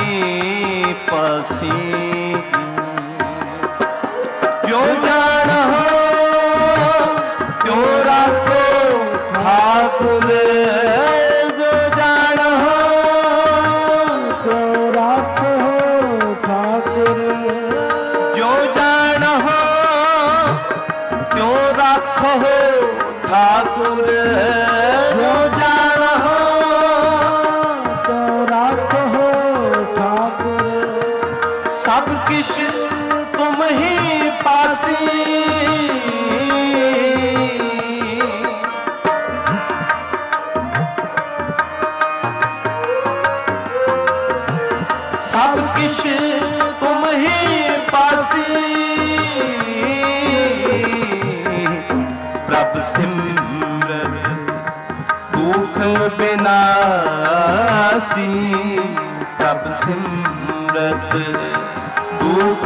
पासी जो जानो त्यों राखो ठाकुर जो जानो त्यों राखो ठाकुर जो जानो त्यों राखो ठाकुर जो जानो सब किश तुम ही पासी सब किश तुम ही पासी प्रभ सिमरत दुख बिनासी प्रभ सिमरत दुख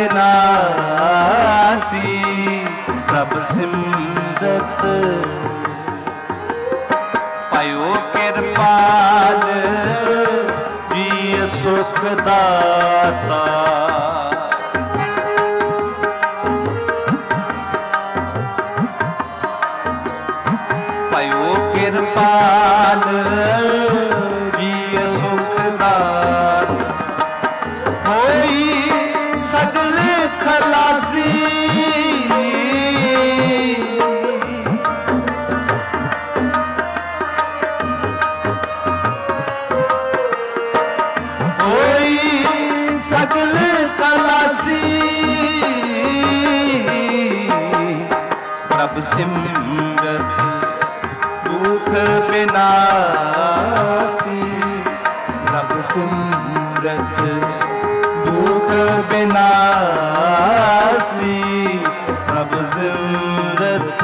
बिनासी प्रभ सिमरत पायो किरपाल जी सुख दाता पायो किरपाल जी सुख दाता होई सगल खलासी होई सगल खलासी प्रभ सिमरत दुख बिनासी प्रभ सिमरत दुख बिनासी प्रभ सिमरत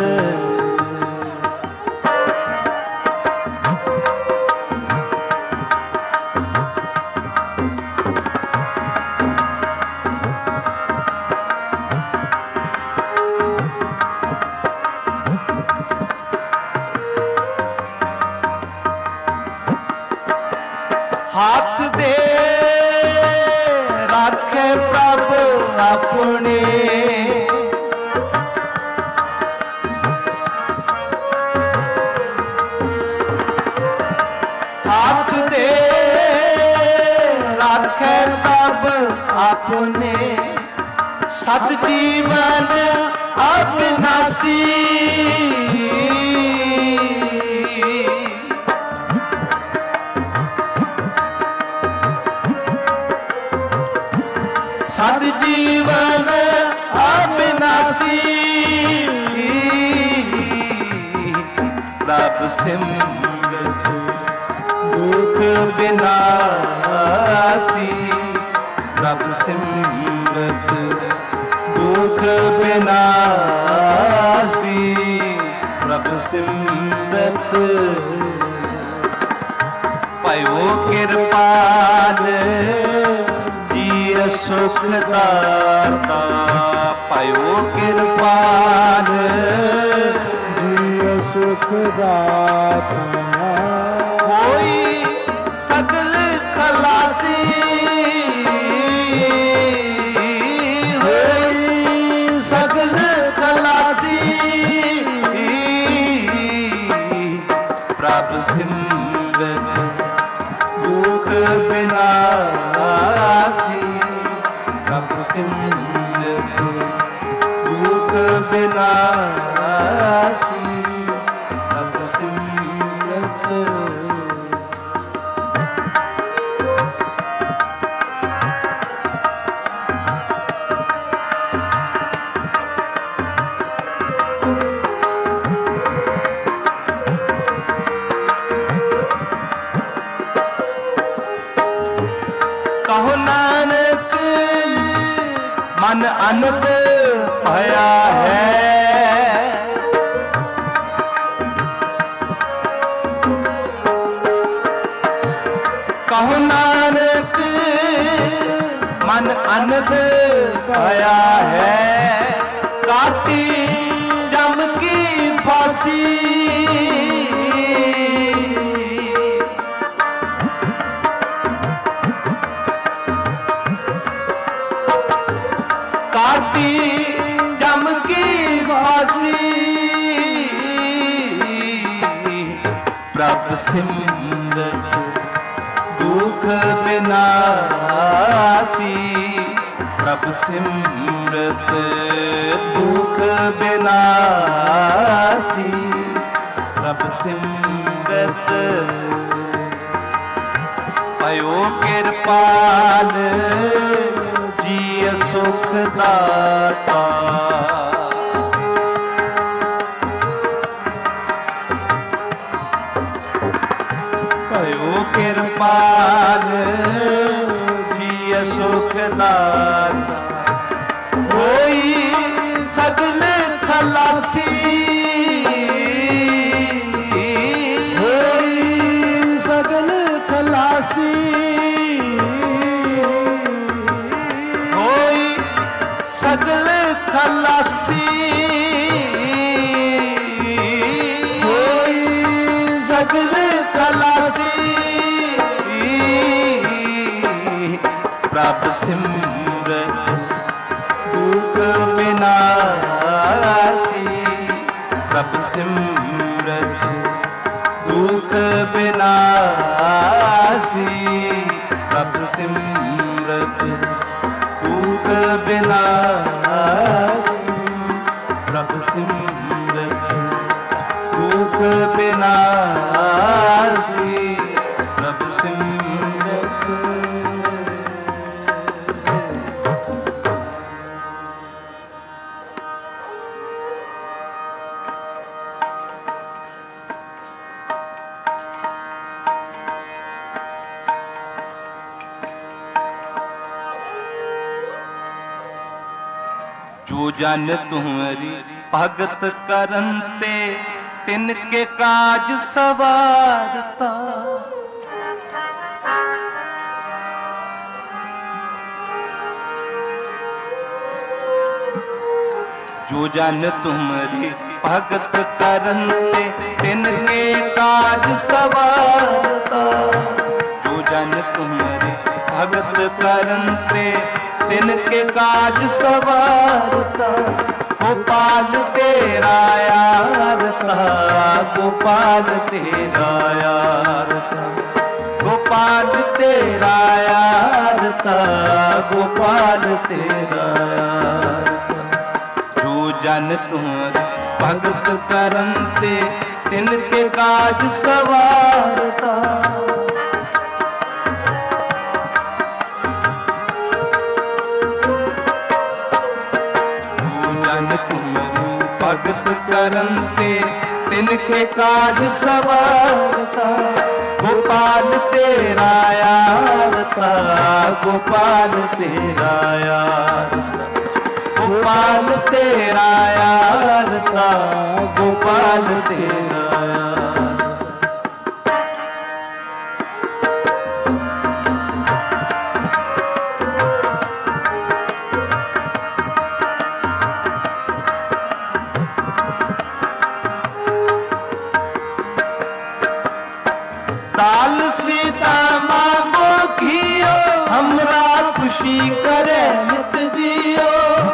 आपने सत जीवन अविनाशी सत जीवन अविनाशी प्रभु सिमरत दुख विनाशी प्रभु सिमरत दुख विनाशी प्रभु सिमरत पायो कृपाल जीय सुख दाता पायो कृपाल जीय सुख दाता होई सगल खलासी सगल खलासी प्रभु सिमरत दुख विनाशी प्रभु सिमरत दुख विनाशी प्रभु सिमरत कहो नानक मन अनंत भया है कहो नानक मन अनंत भया है काटी जम की फांसी काटी जम की फांसी प्रभु सिमरत दुख विनाशी प्रभु सिमरत दुख विनाशी प्रभु सिमरत पयो कृपाल जीय सुख दाता पयो कृपाल जीय सुख दाता होई सगल खलासी होई सगल खलासी सगल खलासी होई सगल खलासी प्रभु सिमरत दुख विनाशी प्रभु सिमरत दुख विनाशी प्रभु सिमरत दुख विनाशी प्रभु सिमरत दुख विनाशी प्रभु सिमरत जो जन तुहरी भगत करन ते तिनके काज सवारता जो जन तुमरी भगत करन ते तिनके काज सवारता जो जन तुमरी भगत करन ते तिनके काज सवारता गोपाल तेरा यार था गोपाल तेरा यार था गोपाल तेरा यार था, गोपाल तेरा यार था। जो जन तुम्हारी भगत करनते तिनके काज सवारता। जो जन तुम्हारी भगत करनते तिनके काज सवारता। गोपाल तेरा यार था, गोपाल तेरा यार था। गोपाल तेरा यार था, गोपाल तेरा यार था। ताल सीता मांगो कियो, हमरा खुशी करे नित जियो।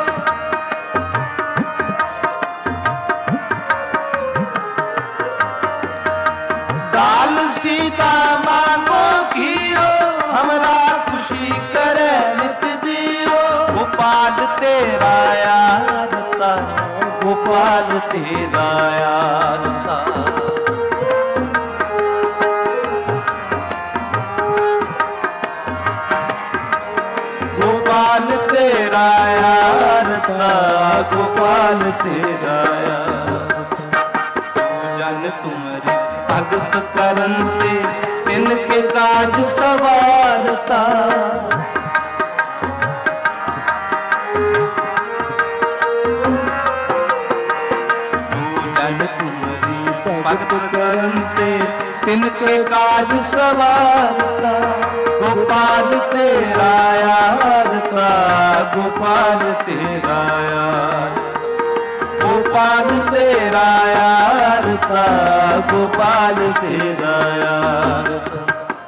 ताल सीता मांगो कियो, हमरा खुशी करे नित जियो। गोपाल तेरा यार था, गोपाल तेरा यार था। गोपाल तेरा यार था, गोपाल तेरा यार था। जन तुम्हारी भगत करनते तिनके काज सवारता। जन तुम्हारी भगत करनते तिनके काज सवारता। गोपाल तेरा यार था, गोपाल तेरा यार। गोपाल तेरा यार था, गोपाल तेरा यार था।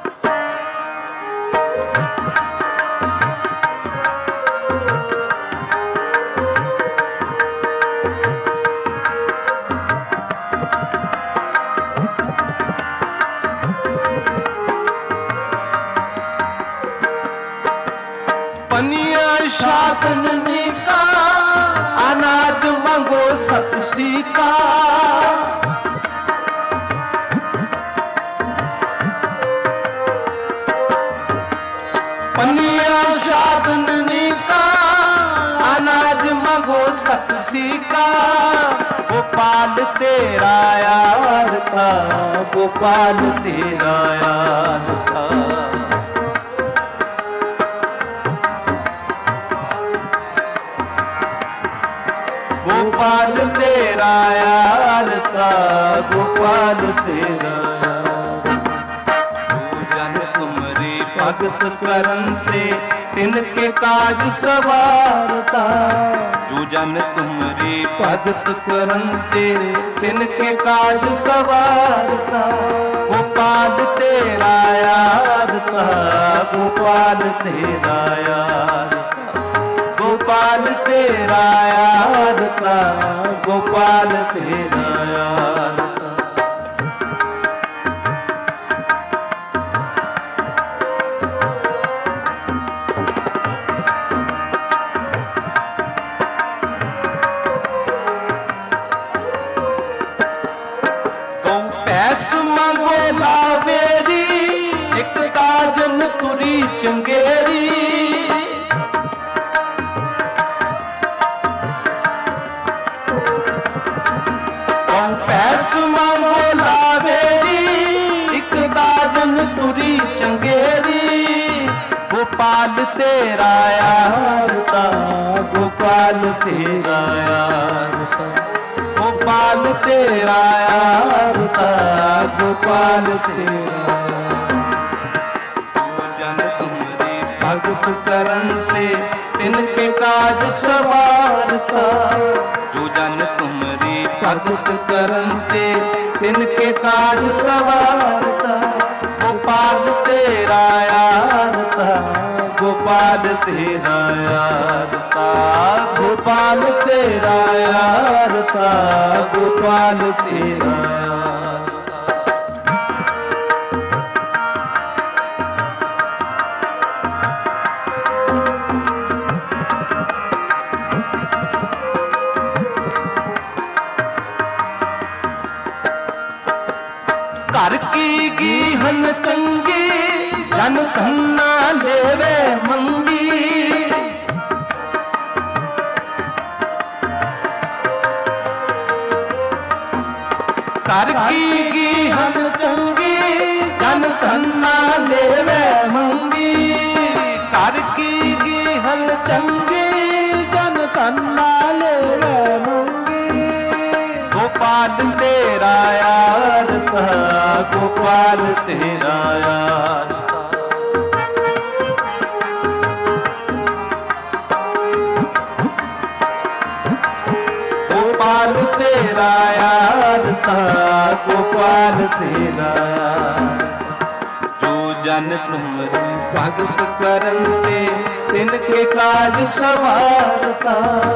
पनिया शादन का अनाज मंगो सतसी का। पनिया शादन का अनाज मंगो सतसी का। गोपाल तेरा यार था, गोपाल तेरा यार था। गोपाल तेरा यार था, गोपाल तेरा यार। जो जन तुम्हारी भगत करनते तिनके काज सवारता। जो जन तुम्हारी भगत करनते तिनके काज सवारता। गोपाल तेरा यार था, गोपाल तेरा यार था। गोपाल तेरा यार था, गोपाल तेरा यार था। गौ पैस मांगो लावेरी, एक ताजन तुरी चंगेरी। पैस मांगो लावेरी, एक दाजन तुरी चंगेरी। गोपाल तेरा यार था, गोपाल तेरा यार था। गोपाल तेरा यार था, गोपाल तेरा यार। जन तुम्हारी भगत करनते तिनके काज सवारता। जो जन तुम्हारी भगत करनते तिनके काज सवारता। गोपाल तेरा यार था, गोपाल तेरा यार था। गोपाल तेरा यार था, गोपाल तेरा यार था। घर की गीहन चंगी जन धन्ना लेवे मंगी। घर की गीहन चंगी जन धन्ना लेवे मंगी। घर की गीहन चंगी जन धन्ना लेवे मंगी। गोपाल तेरा यार था, गोपाल तेरा यार था। गोपाल तेरा यार था, गोपाल तेरा यार। जो जन तुमरी भगत करते तिनके काज सवारता।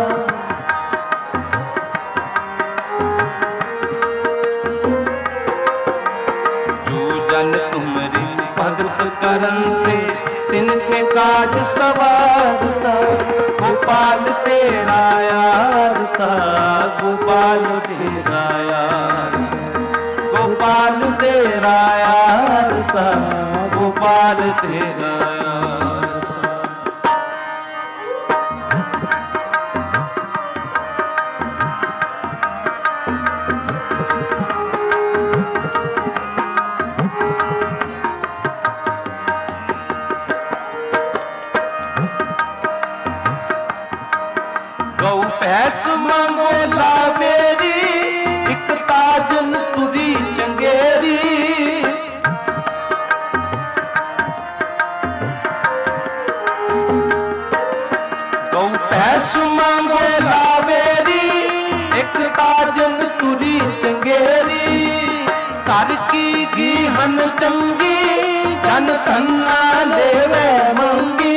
तुमरी भगत करते तिनके काज सवारता। गोपाल तेरा यार था, गोपाल तेरा यार। गोपाल तेरा यार था, गोपाल तेरा यार। गौ भैंस मांगो लावेरी, एक ताजन तुरी चंगेरी। गौ भैंस मांगो लावेरी, एक ताजन तुरी चंगेरी। घर की गीहन चंगी जन धन्ना लेवे मंगी।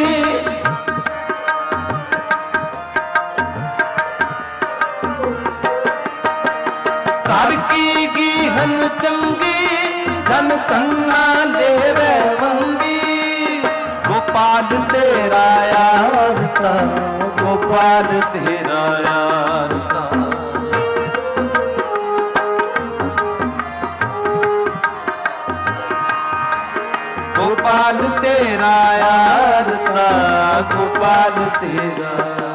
घर की गीहन चंगी जन धन्ना लेवे मंगी। गोपाल तेरा यार था, गोपाल तेरा यार था। गोपाल तेरा यार था, गोपाल तेरा।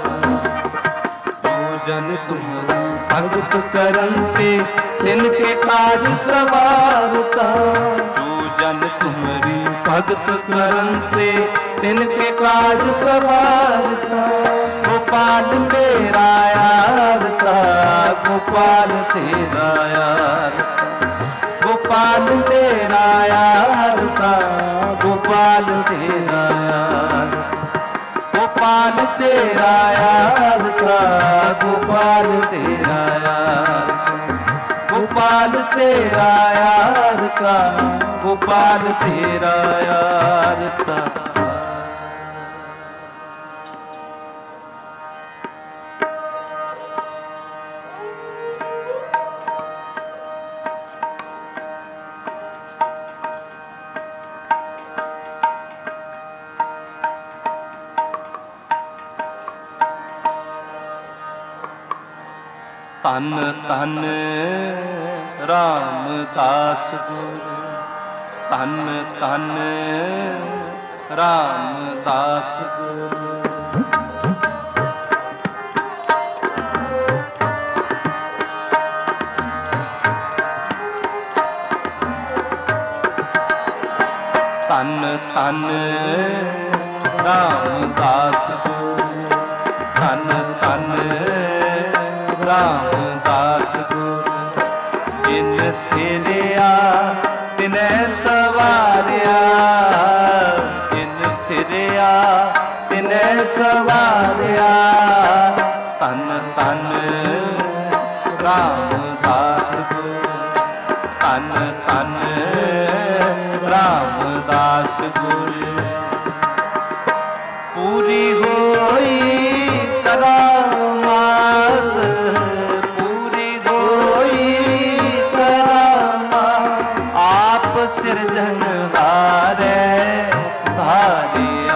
जन तुम्हारी भगत करते तिनके काज सवारता। जो जन तुम्हारी भगत करते तिनके काज सवारता। गोपाल तेरा यार था, गोपाल तेरा यार था। गोपाल तेरा यार था, गोपाल तेरा यार। गोपाल तेरा यार था, गोपाल तेरा यार। गोपाल तेरा यार था, गोपाल तेरा यार था। धन धन रामदास गुरु, धन धन रामदास गुरु। धन धन रामदास गुरु, धन धन रामदास गुरु। जिन सिरिया तिने सवारिया, जिन सिरिया तिने सवारिया। धन धन रामदास गुरु, धन धन रामदास गुरु। पूरी होई करामात, पूरी होई करामात। आप सिरजनहारे धारिया,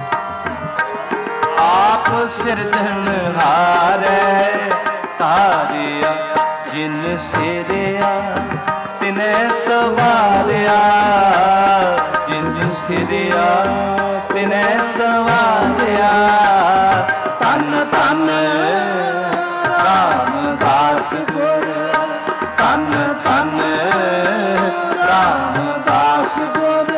आप सिरजनहारे धारिया। ਸਿਕਾਰਿਆ, ਜਿਨ ਸਿਰਿਆ ਤਿਨੈ ਸਵਾਰਿਆ, ਜਿਨ ਸਿਰਿਆ ਤਿਨੈ ਸਵਾਰਿਆ। ਧੰਨ ਧੰਨ ਰਾਮਦਾਸ ਗੁਰ, ਧੰਨ ਧੰਨ ਰਾਮਦਾਸ ਗੁਰ।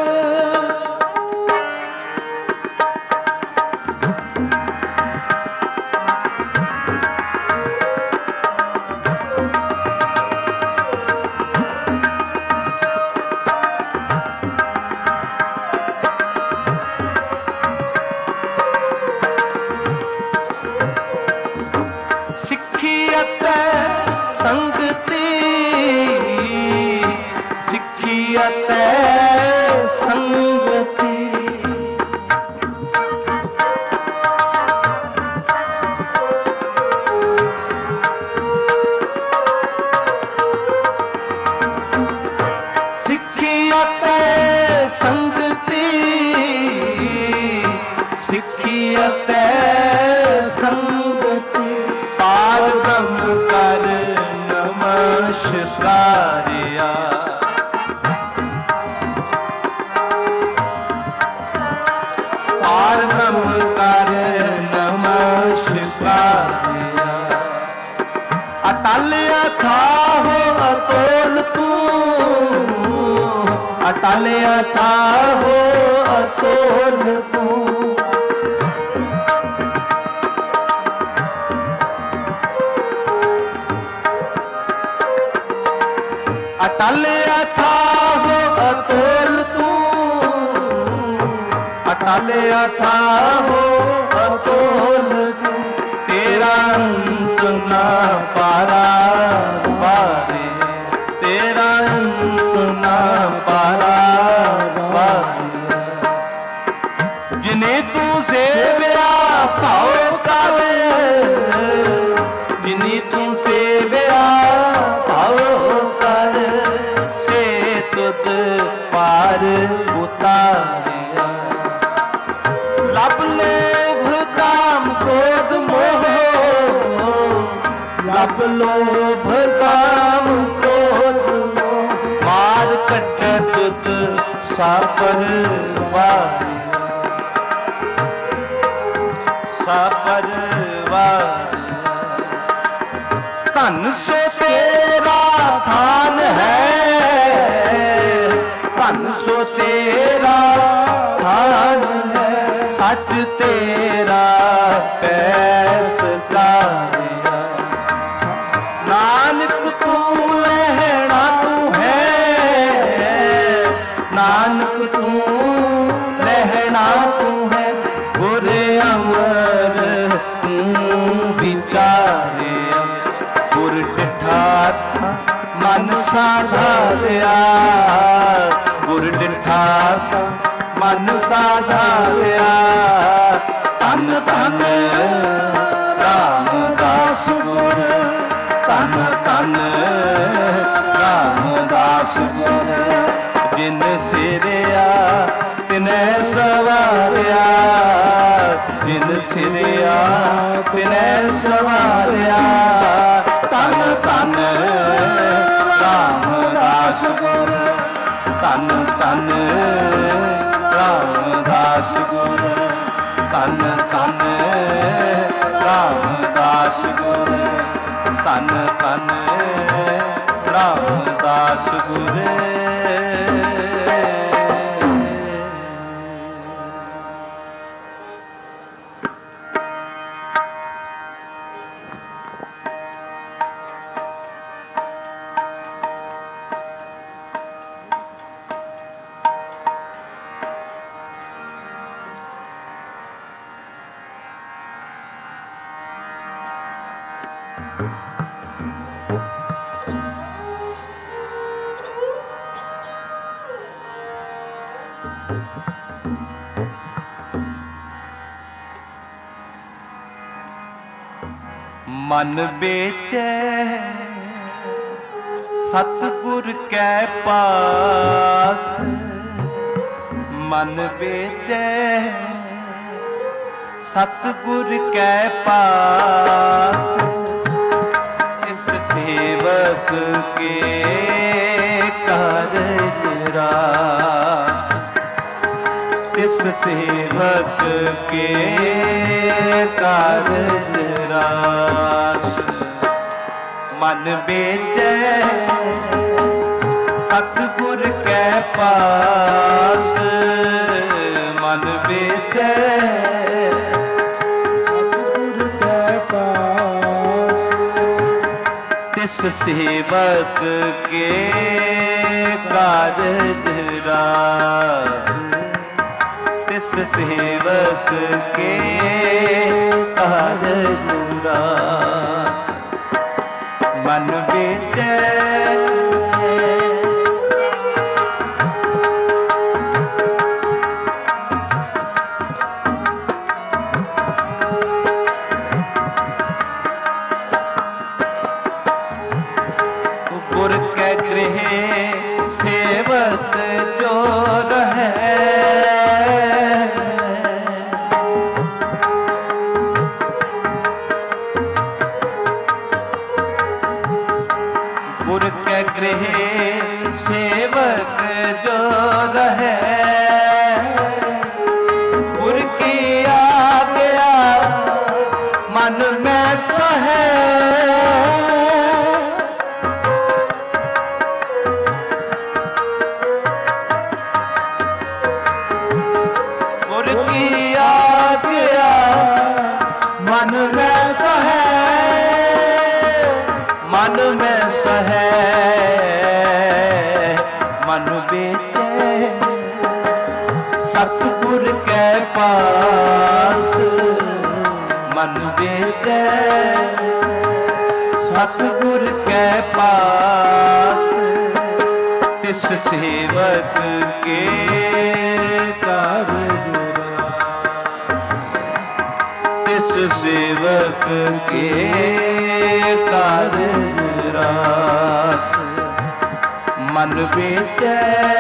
ਸਿੱਖੀ ਅਤੇ ਸੰਗਤੀ, ਸਿੱਖੀ ਅਤੇ ਸੰਗਤੀ। ਸਿੱਖੀ ਅਤੇ ਸੰਗਤੀ, ਸਿੱਖੀ ਅਤੇ ਸੰਗਤੀ। ਪਾਰ ਬ੍ਰਹਮ ਕਰ ਨਮਸਕਾਰਿਆ, ਪਾਰ ਬ੍ਰਹਮ ਕਰ ਨਮਸਕਾਰਿਆ। ਅਟਲ ਅਥਾਹ ਅਤੁਲ ਤੂੰ, ਅਟਲ ਅਥਾਹ ਅਤੁਲ ਤੂੰ। ਅਟਲ ਅਥਾਹ ਅਤੁਲ ਤੂੰ, ਅਟਲ ਅਥਾਹ ਅਤੁਲ ਤੂੰ। ਤੇਰਾ ਅੰਤ ਨਾ ਪਾਰਾਵਾਰੇ, ਤੇਰਾ ਅੰਤ ਨਾ ਪਾਰਾਵਾਰੇ। ਜਿਨੇ ਤੂੰ ਸੇਵਿਆ ਭਾਉ ਕਾਵੇ, ਜਿਨੀ ਤੂੰ ਸੇਵਿਆ ਭਾਉ ਕਰ, ਸੇ ਤੁਧ ਪਾਰ ਉਤਾਰਿਆ। ਲੱਭ ਲੋਭ ਕਾਮ ਕ੍ਰੋਧ ਮੋਹ, ਲੱਭ ਲੋਭ ਕਾਮ ਕ੍ਰੋਧ ਮੋਹ। ਮਾਰ ਕੱਟੈ ਤੁਧ ਸਾਪਰ ਵਾਰਿਆ, ਸਾਪਰ ਵਾਰਿਆ। ਧਨ ਸੋ ਤੇਰਾ ਥਾਨ ਹੈ, ਧਨ ਸੋ ਤੇਰਾ ਥਾਨ ਹੈ। ਸੱਚ ਤੇਰਾ ਪੈਸ ਕਾਰਿਆ, ਨਾਨਕ ਤੂੰ ਲਹਿਣਾ ਤੂੰ ਹੈ, ਨਾਨਕ ਤੂੰ ਲਹਿਣਾ ਤੂੰ ਹੈ। ਗੁਰ ਅਮਰ ਤੂੰ ਵਿਚਾਰਿਆ, ਗੁਰ ਡਿਠਾ ਮਨ ਸਾਧਾਰਿਆ, ਗੁਰ ਡਿਠਾ ਮਨ ਸਾਧਾਰਿਆ। ਧੰਨ ਧੰਨ ਰਾਮਦਾਸ ਗੁਰ, ਧੰਨ ਧੰਨ ਰਾਮਦਾਸ ਗੁਰ। ਜਿਨ ਸਿਰਿਆ ਤਿਨੈ ਸਵਾਰਿਆ, ਜਿਨ ਸਿਰਿਆ ਤਿਨੈ ਸਵਾਰਿਆ। ਧੰਨ ਧੰਨ ਰਾਮਦਾਸ ਗੁਰ, ਧੰਨ ਧੰਨ ਰਾਮਦਾਸ ਗੁਰ, ਧੰਨ ਧੰਨ ਰਾਮਦਾਸ ਗੁਰ, ਧੰਨ ਧੰਨ ਰਾਮਦਾਸ ਗੁਰ। ਮਨ ਵੇਚੈ ਸਤਿਗੁਰ ਕੈ ਪਾਸ, ਮਨ ਵੇਚੈ ਸਤਿਗੁਰ ਕੈ ਪਾਸ। ਇਸ सेवक के कारज रास, तिस सेवक के कारज रास। मन बेचे सतगुर के पास, मन बेचे सतगुर के पास, तिस सेवक के कारज रास, तिस सेवक के कारज रास। मन बेचे गुर के गृह सेवक जो रहे, गुर के गृह सेवक जो रहे, गुर की आज्ञा मन में सहे। गुर की आज्ञा मन में सहे, मन में सहे। मन बेचे सतगुर के पास, मन बेचे सतगुर के पास, तिस सेवक के कारज रास, तिस सेवक के कारज रास। मन बेचे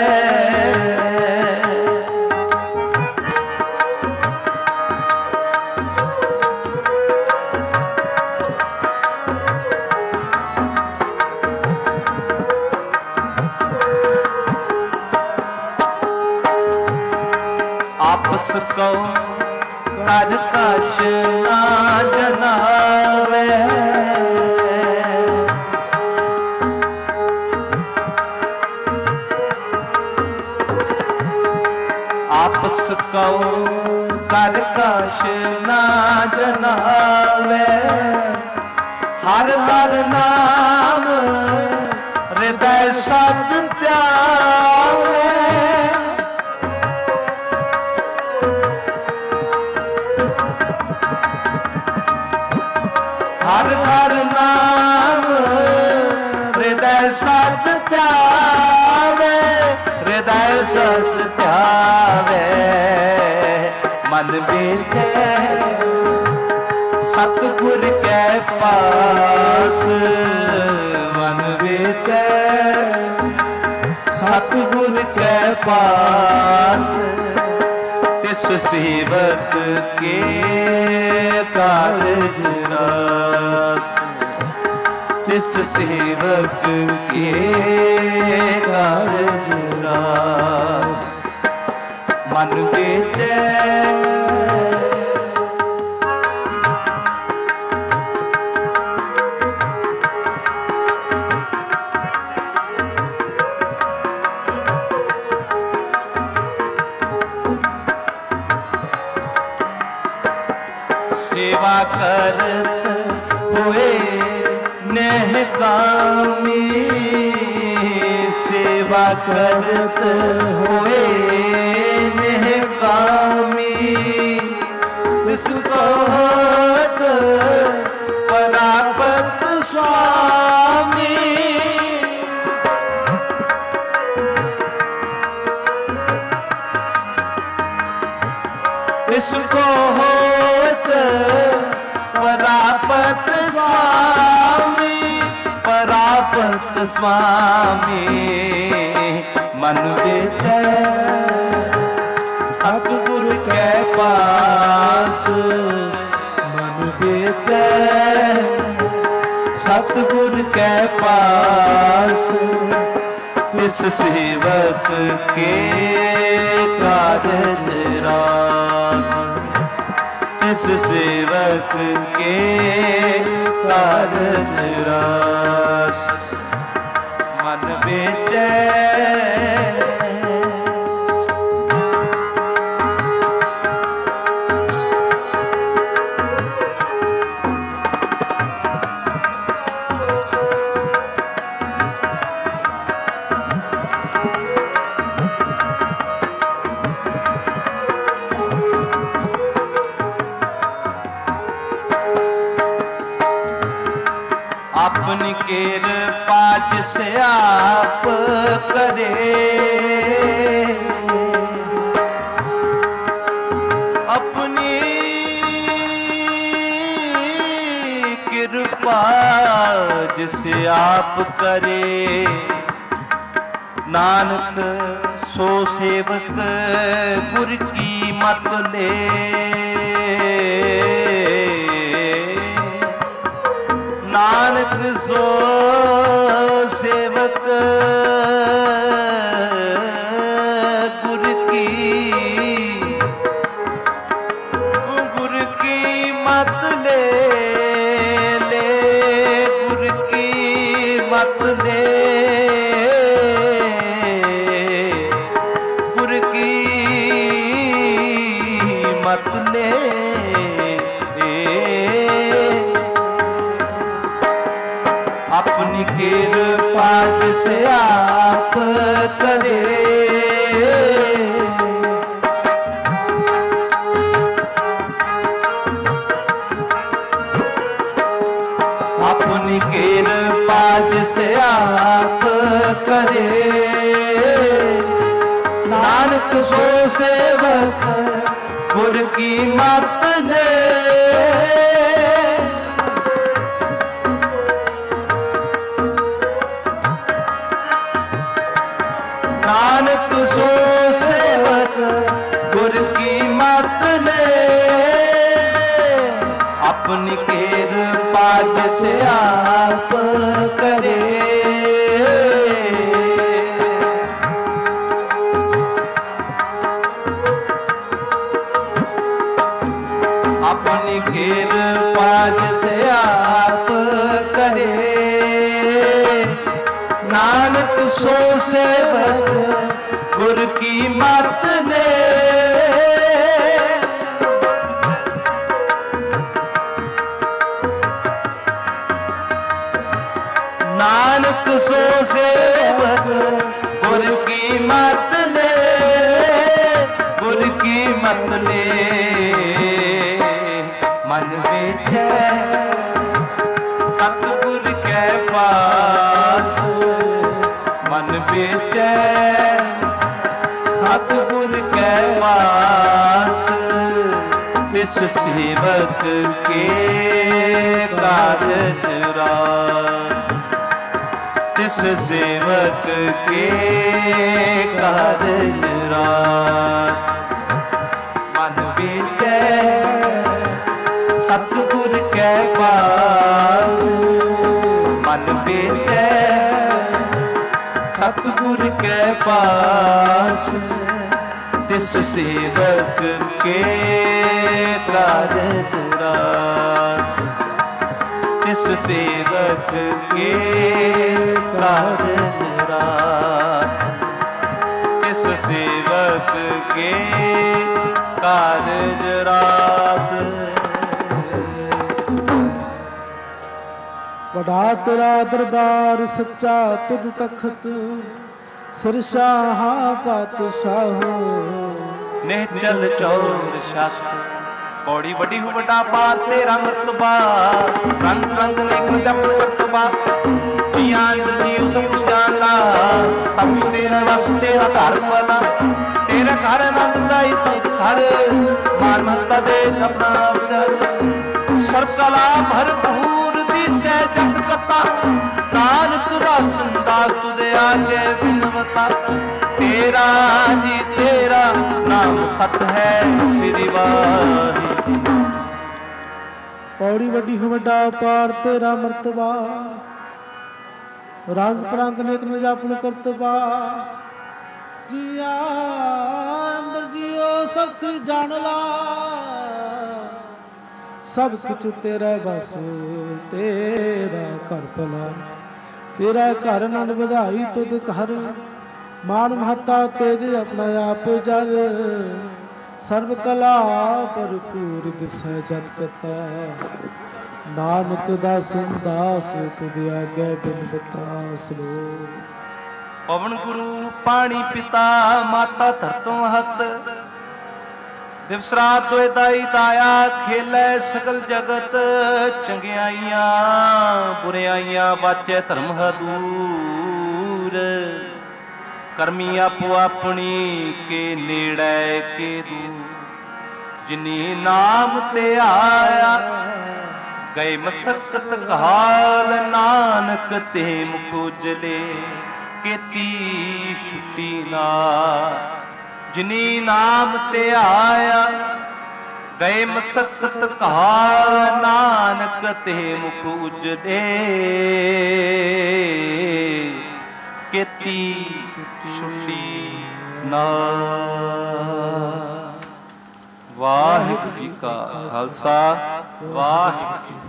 आपस को कर कश ना जनावे, आपस को कर कश ना जनावे। हर हर नाम हृदय सत त्यावे, हर हर नाम हृदय सत त्यावे, हृदय सत त्यावे। मन बेचे सतगुर के पास, मन बेचे सतगुर के पास, तिस सेवक के कारज रास, तिस सेवक के कारज रास। मन बेचे सेवा करत हुए नेहकामी, सेवा करत हुए नेहकामी। तिसको होत परापत स्वामी, तिसको होत परापत स्वामी, परापत स्वामी। मन बेचे सतगुर के पास, मन बेचे सत सतगुर कै पास, तिस सेवक के कारज रास, तिस सेवक के कारज रास। मन बेचै अपनी कृपा जिसे आप करे, अपनी कृपा जिसे आप करे, नानक सो सेवक गुर की मत ले। नानक सो सेवक गुर की मत ले, गुर की मत ले, गुर की मत ले। अपनी कृपा जिसे आप करे, अपनी कृपा जिसे आप करे, नानक सो सेवक गुर की मत ले। नानक सो सेवक गुर की मत ले, अपनी कृपा जिसे आप करे, अपनी कृपा जिसे आप करे, नानक सो सेवक गुर की मत ले। नानक सो सेवक गुर की मत ले, गुर की मत ले। मन बेचै सतगुर कै पास, मन बेचै सतगुर कै पास, तिस सेवक के कारज रास, तिस सेवक के कारज रास। मन बेचै सतगुर कै पास, मन बेचै सतगुर कै पास, तिस सेवक के कारज रास, तिस सेवक के कारज रास, तिस सेवक के कारज रास। वडा तेरा दरबार सच्चा तुद तखत, सिरशाहा पातशाहो। निहचल चौर शत पौड़ी वडी हूँ वडा पार तेरा मरतबा, रंग रंग लेकर जपन मरतबा। जियान जीव सब कुछ जानला, सब कुछ तेरा वस तेरा घर वाला, तेरा घर आनंद दाई घर, मान ममता दे अपना अवतार। सरकला भरपूर दिशा जग कथा, नानक रासन दास तुझे आगे बिनवता। तेरा जी तेरा नाम सत है श्री वाहिगुरू। ਪੌੜੀ ਵੱਡੀ ਹੋ ਵੱਡਾ ਪਾਰ ਤੇਰਾ ਮਰਤਬਾ, ਰੰਗ ਪ੍ਰੰਗ ਨੇਕ ਨਜਾਪਨ ਕਰਤਬਾ। ਜੀਆ ਅੰਦਰ ਜੀਓ ਸਖੀ ਜਾਣ ਲਾ, ਸਭ ਕੁਛ ਤੇਰਾ ਬਸ ਤੇਰਾ ਘਰ ਭਲਾ, ਤੇਰਾ ਘਰ ਆਨੰਦ ਵਧਾਈ ਤੁਧ ਘਰ। ਮਾਨ ਮਹਤਾ ਤੇਜ ਆਪਣਾ ਆਪ ਜਲ, ਸਰਬ ਕਲਾ ਭਰਪੂਰ ਦਿਸੈ ਜਤ ਕਤਾ। ਨਾਨਕ ਦਾਸ ਦਾਸ ਤੁਧ ਆਗੇ ਬਿਨ ਬਤਾਸ ਲੋ। ਪਵਨ ਗੁਰੂ ਪਾਣੀ ਪਿਤਾ ਮਾਤਾ ਧਰਤੋਂ ਹੱਤ, ਦਿਵਸ ਰਾਤ ਦੋਇ ਦਾਈ ਦਾਇਆ ਖੇਲੇ ਸਗਲ ਜਗਤ। ਚੰਗਿਆਈਆਂ ਬੁਰਿਆਈਆਂ ਵਾਚੈ ਧਰਮ ਹਦੂਰ, ਕਰਮੀ ਆਪੋ ਆਪਣੀ ਕੇ ਨੇੜੇ ਕੇ ਦੂਰ। ਜਿਨੀ ਨਾਮ ਤੇ ਆਇਆ ਗਏ ਮਸਕਤ ਕਾਲ, ਨਾਨਕ ਤੇ ਮੁਖ ਉਜਲੇ ਕੀਤੀ ਛੁੱਟੀ ਨਾ। ਜਿਨੀ ਨਾਮ ਤੇ ਆਇਆ ਗਏ ਮਸਕਤ ਕਾਲ, ਨਾਨਕ ਤੇ ਮੁਖ ਉਜਲੇ ਕੀਤੀ ਛੁੱਟੀ ਨਾ। ਵਾਹਿਗੁਰੂ ਜੀ ਕਾ ਖਾਲਸਾ, ਵਾਹਿਗੁਰੂ ਜੀ